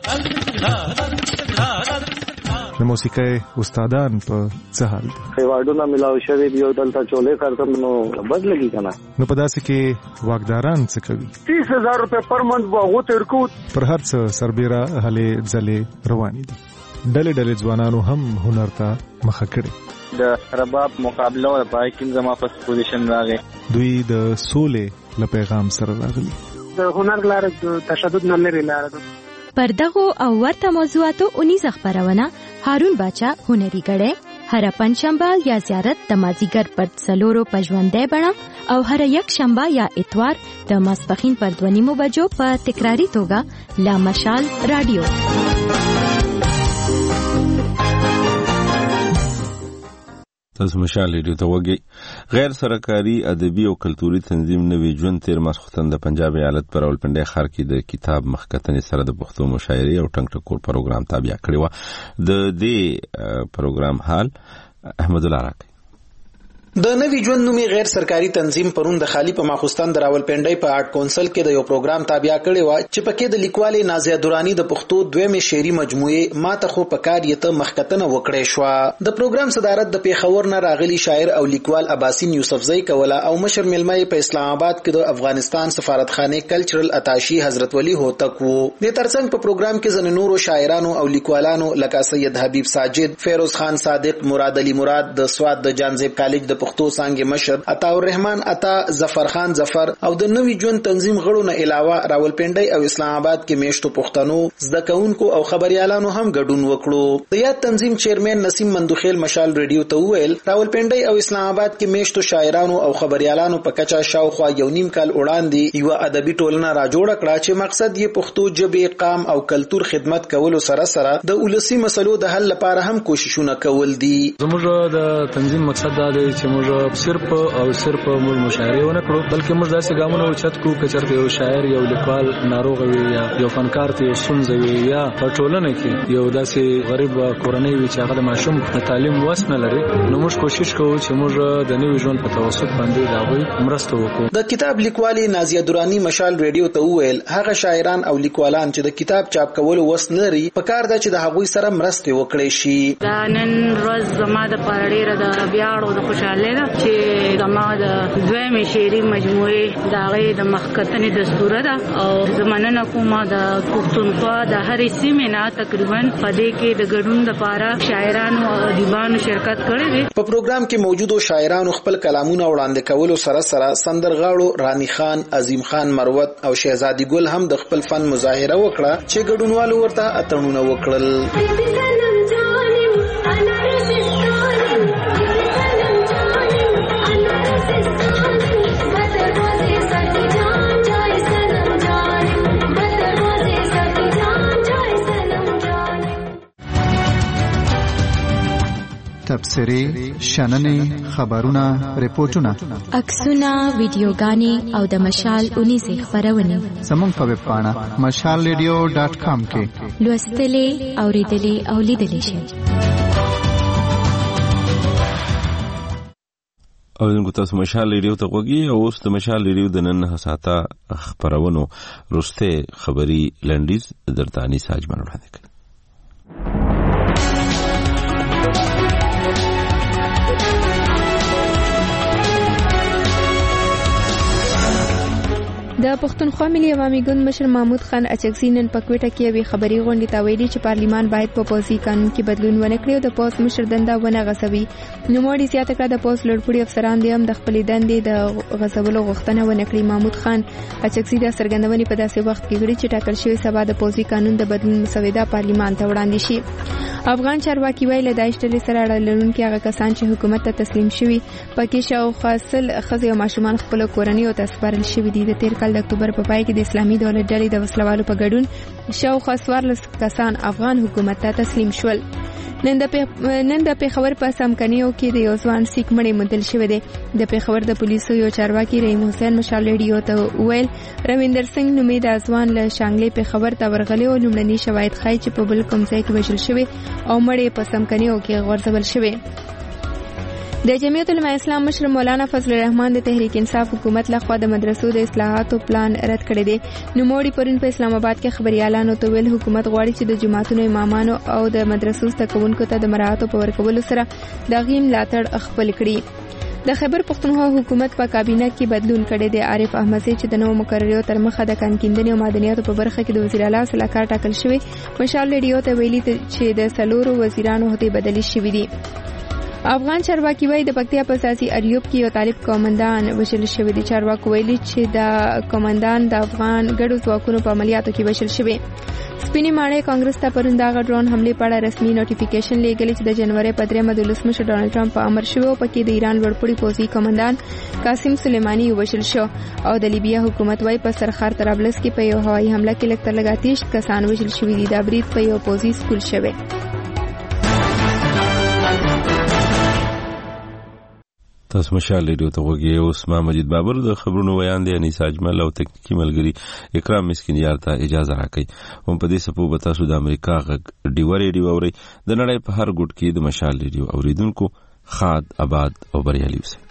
د موسیقۍ استادان په څه حال دي؟ ایوارډونه ملاو شوي دي او دلته چولې کارتم نو بد لګي کنه. نو په داسې کې واکداران څه کوي؟ 30,000 روپے پر منت به هغو ته ورکو. پر هر څه سربیره هلې ځلې روانې دي. ډلې ځوانانو هم هنر ته مخه کړې. د رباب مقابله او پای کې زما په پوزیشن راغی. دوی د سولې له پیغام سره راغلي. د هنر لاره د تشدد نه لري لاره ده. پر دغو او ورته موضوعاتو 19 خبرونه هارون باچا هنري غړې هر پنځشنبه یا زیارت د مازیګر پر څلورو پژوندې بڼه او هر یک شنبه یا اتوار د ماسپخین پر 2 بجو په تکراری توګه لا مشال رادیو. تاسو مشال ریډیو ته وګورئ. غیر سرکاري ادبي او کلتوري تنظیم نوې ژوند تیر ماسختن د پنجاب ایالت پر راولپنډي ښار کې د کتاب مخکتنې سره د پښتو مشاعرې او ټنګ ټکور پروګرام تابع کړی و. د دې پروګرام حال احمد الله راکړي. د نوی ژوند نومي غیر سرکاري تنظیم پرون د خالی په ماخوستان د راولپنډي په آرټ کونسل کې د یو پروګرام تابع کړی و چې پکې د لیکوالې نازیه درانی د پښتو دویمه شعري مجموعه ماته خو پکار یته مخکتنه وکړې شو. د پروګرام صدارت د پیښور نه راغلي شاعر او لیکوال عباسین یوسفزئی کوله او مشر ملمه په اسلام آباد کې د افغانستان سفارتخانه کلچرل اتاشي حضرت ولی هوتک وو. د ترڅنګ په پروګرام کې ځنې نورو شاعرانو او لیکوالانو لکه سید حبیب ساجد، فیروز خان صادق، مراد علي مراد د سواد د جانزیب کالج د پښتو څانګې مشر، عطا الرحمن عطا، ظفر خان ظفر او د نوی ژوند تنظیم غړو نه علاوه راولپنډي او اسلام آباد کې میشتو پښتنو زده کوونکو او خبريالانو هم ګډون وکړو. د یاد تنظیم چیرمن نسیم مندوخیل مشال ریډیو ته وویل راولپنډي او اسلام آباد کې میشتو شاعرانو او خبريالانو په کچا شاوخوا یو نیم کال وړاندې یو ادبي ټولنه راجوړه کړه چې مقصد یې پښتو ژبې، قام او کلتور خدمت کولو سره سره د ولسی مسلو د حل لپاره هم کوششونه کول دي. زموږ د تنظیم مقصد دا دی چې موږ صرف موږ مشاعره ونه کړو بلکې موږ داسې ګامونه اوچت کړو چې چېرته یو شاعر یو لیکوال ناروغ وي یا یو فنکار ته یو ستونزه وي یا په ټولنه کې یو داسې غریب کورنۍ وي چې هغه د ماشوم د تعلیم وس نه لري نو موږ کوشش کوو چې موږ د نوي ژوند په توسط باندې د هغوی مرسته وکړو. د کتاب لیکوالې نازیه درانی مشال ریډیو ته وویل هغه شاعران او لیکوالان چې د کتاب چاپ کولو وس نه لري پکار ده چې د هغوی سره مرسته وکړي شي. دا نن ورځ زما د پاره ډېره د ویاړ او د خوشحالۍ ده چې زما د دویمه شعري مجموعه د هغې د مخکتنې دستوره ده او زمانه کومه د پښتونخوا د هرې سیمې نه تقریبا په دې کې د ګډون لپاره شاعرانو او ادیبانو شرکت کړی دی. په پروګرام کې موجودو شاعرانو خپل کلامونه وړاندې کولو سره سره سندرغاړو رانی خان، عظیم خان مروت او شهزادي ګل هم د خپل فن مظاهره وکړه چې ګډونوالو ورته اتڼونه وکړل. تبصرې، شننې، خبرونه، ریپورتونه، عکسونه، ویډیوګانې او د مشال 19 خبرونه زموږ په ویب پاڼه mashalradio.com کې لوستلې، اوریدلې او لیدلې شئ. او زموږ تاسو مشال ریډیو ته وګورئ او اوس د مشال ریډیو د نن ساعته خبرونو روسته خبري لنډیز درتانی ساجمن وړاندې کړي. د پښتونخوا ملي عوامي ګوند مشر محمود خان اچکزي نن په کوټه کې یوې خبري غونډې ته ویلي چې پارلیمان باید په پوځي قانون کې بدلون ونه کړي او د پوځ مشر دنده ونه غځوي. نوموړي زیاته کړه د پوځ لوړپوړي افسران دې هم د خپلې دندې د غځولو غوښتنه ونه کړي. محمود خان اچکزي د څرګندونې په داسې وخت کې کړې چې ټاکل شوی سبا د پوځي قانون د بدلون مسوده پارلیمان ته وړاندې شي. افغان چارواکي ویل داعش ډلې سره اړه لرونکي هغه کسان چې حکومت ته تسلیم شوي پکې شاوخوا 100 ښځې او ماشومان خپل کورنۍ او ته سپارل شوي دي. د تیر کال کال د اکتوبر په پای کې د اسلامي دولت ډلې د وسلوالو په ګډون شاوخوا 14 کسان افغان حکومت ته تسلیم شول. نن د پیښور په سمکنیو کې د یو ځوان سیک مړی موندل شوی دی. د پیښور د پولیسو یو چارواکي رحیم حسین مشال ریډیو ته ویل رویندر سنگ نومې د ځوان له شانګلې پیښور ته ورغلی او لومړني شواهد ښایي چې په بل کوم ځای کې وژل شوی او مړی په سمکنیو کې غورځول شوی. د جمعیت علماء اسلام مشر مولانا فضل الرحمن د تحریک انصاف حکومت لخوا د مدرسو د اصلاحاتو پلان رد کړی دی. نوموړي پرون په اسلام آباد کې خبريالانو ته ویل حکومت غواړي چې د جماعتونو امامانو او د مدرسو زده کوونکو ته د مراعاتو په ورکولو سره د غیم ملاتړ خپل کړي. د خیبر پښتونخوا حکومت په کابینه کې بدلون کړی دی. عارف احمدزی چې د نوو مقرریو تر مخه د کانکیندنې او معدنیاتو په برخه کې د وزیر اعلی صلاحکار ټاکل شوی. مشال ریډیو ته ویلي چې د 4 وزیرانو عہدې بدلې شوې دي. افغان چارواکي وایي د پکتیا په ساسي اریوب کې یو طالب قومندان وژل شوی دی. چارواکو ویلي چې د قومندان د افغان ګډو ځواکونو په عملیاتو کې وژل شوی. سپینې ماڼۍ کانګرس ته پرون دغه ډرون حمله په اړه رسمي نوټیفیکیشن لیږلی چې د جنوري په 3 د ولسمشر ډونالد ټرمپ په امر شوی او پکې د ایران لوړپوړي پوځي قومندان قاسم سلیمانی وژل شو او د لیبیا حکومت وایي په سرخار طرابلس کې په یو هوایي حمله کې لږ تر لږه 30 کسان وژل شوي دي. دا برید په یو پوځي سکول شوی. تاسو مشال ریډیو ته وګورئ. اوس ما مجید بابر د خبرونو ویان دی. انیس اجمل او تکنیکی ملګری اکرام مسکینیار ته اجازه راکړي. هم په دې سپو به تاسو د امریکا غږ ډیو ریډیو اورئ. د نړۍ په هر ګوټ کې د مشال ریډیو اوریدونکو خاد آباد او بریالي اوسئ.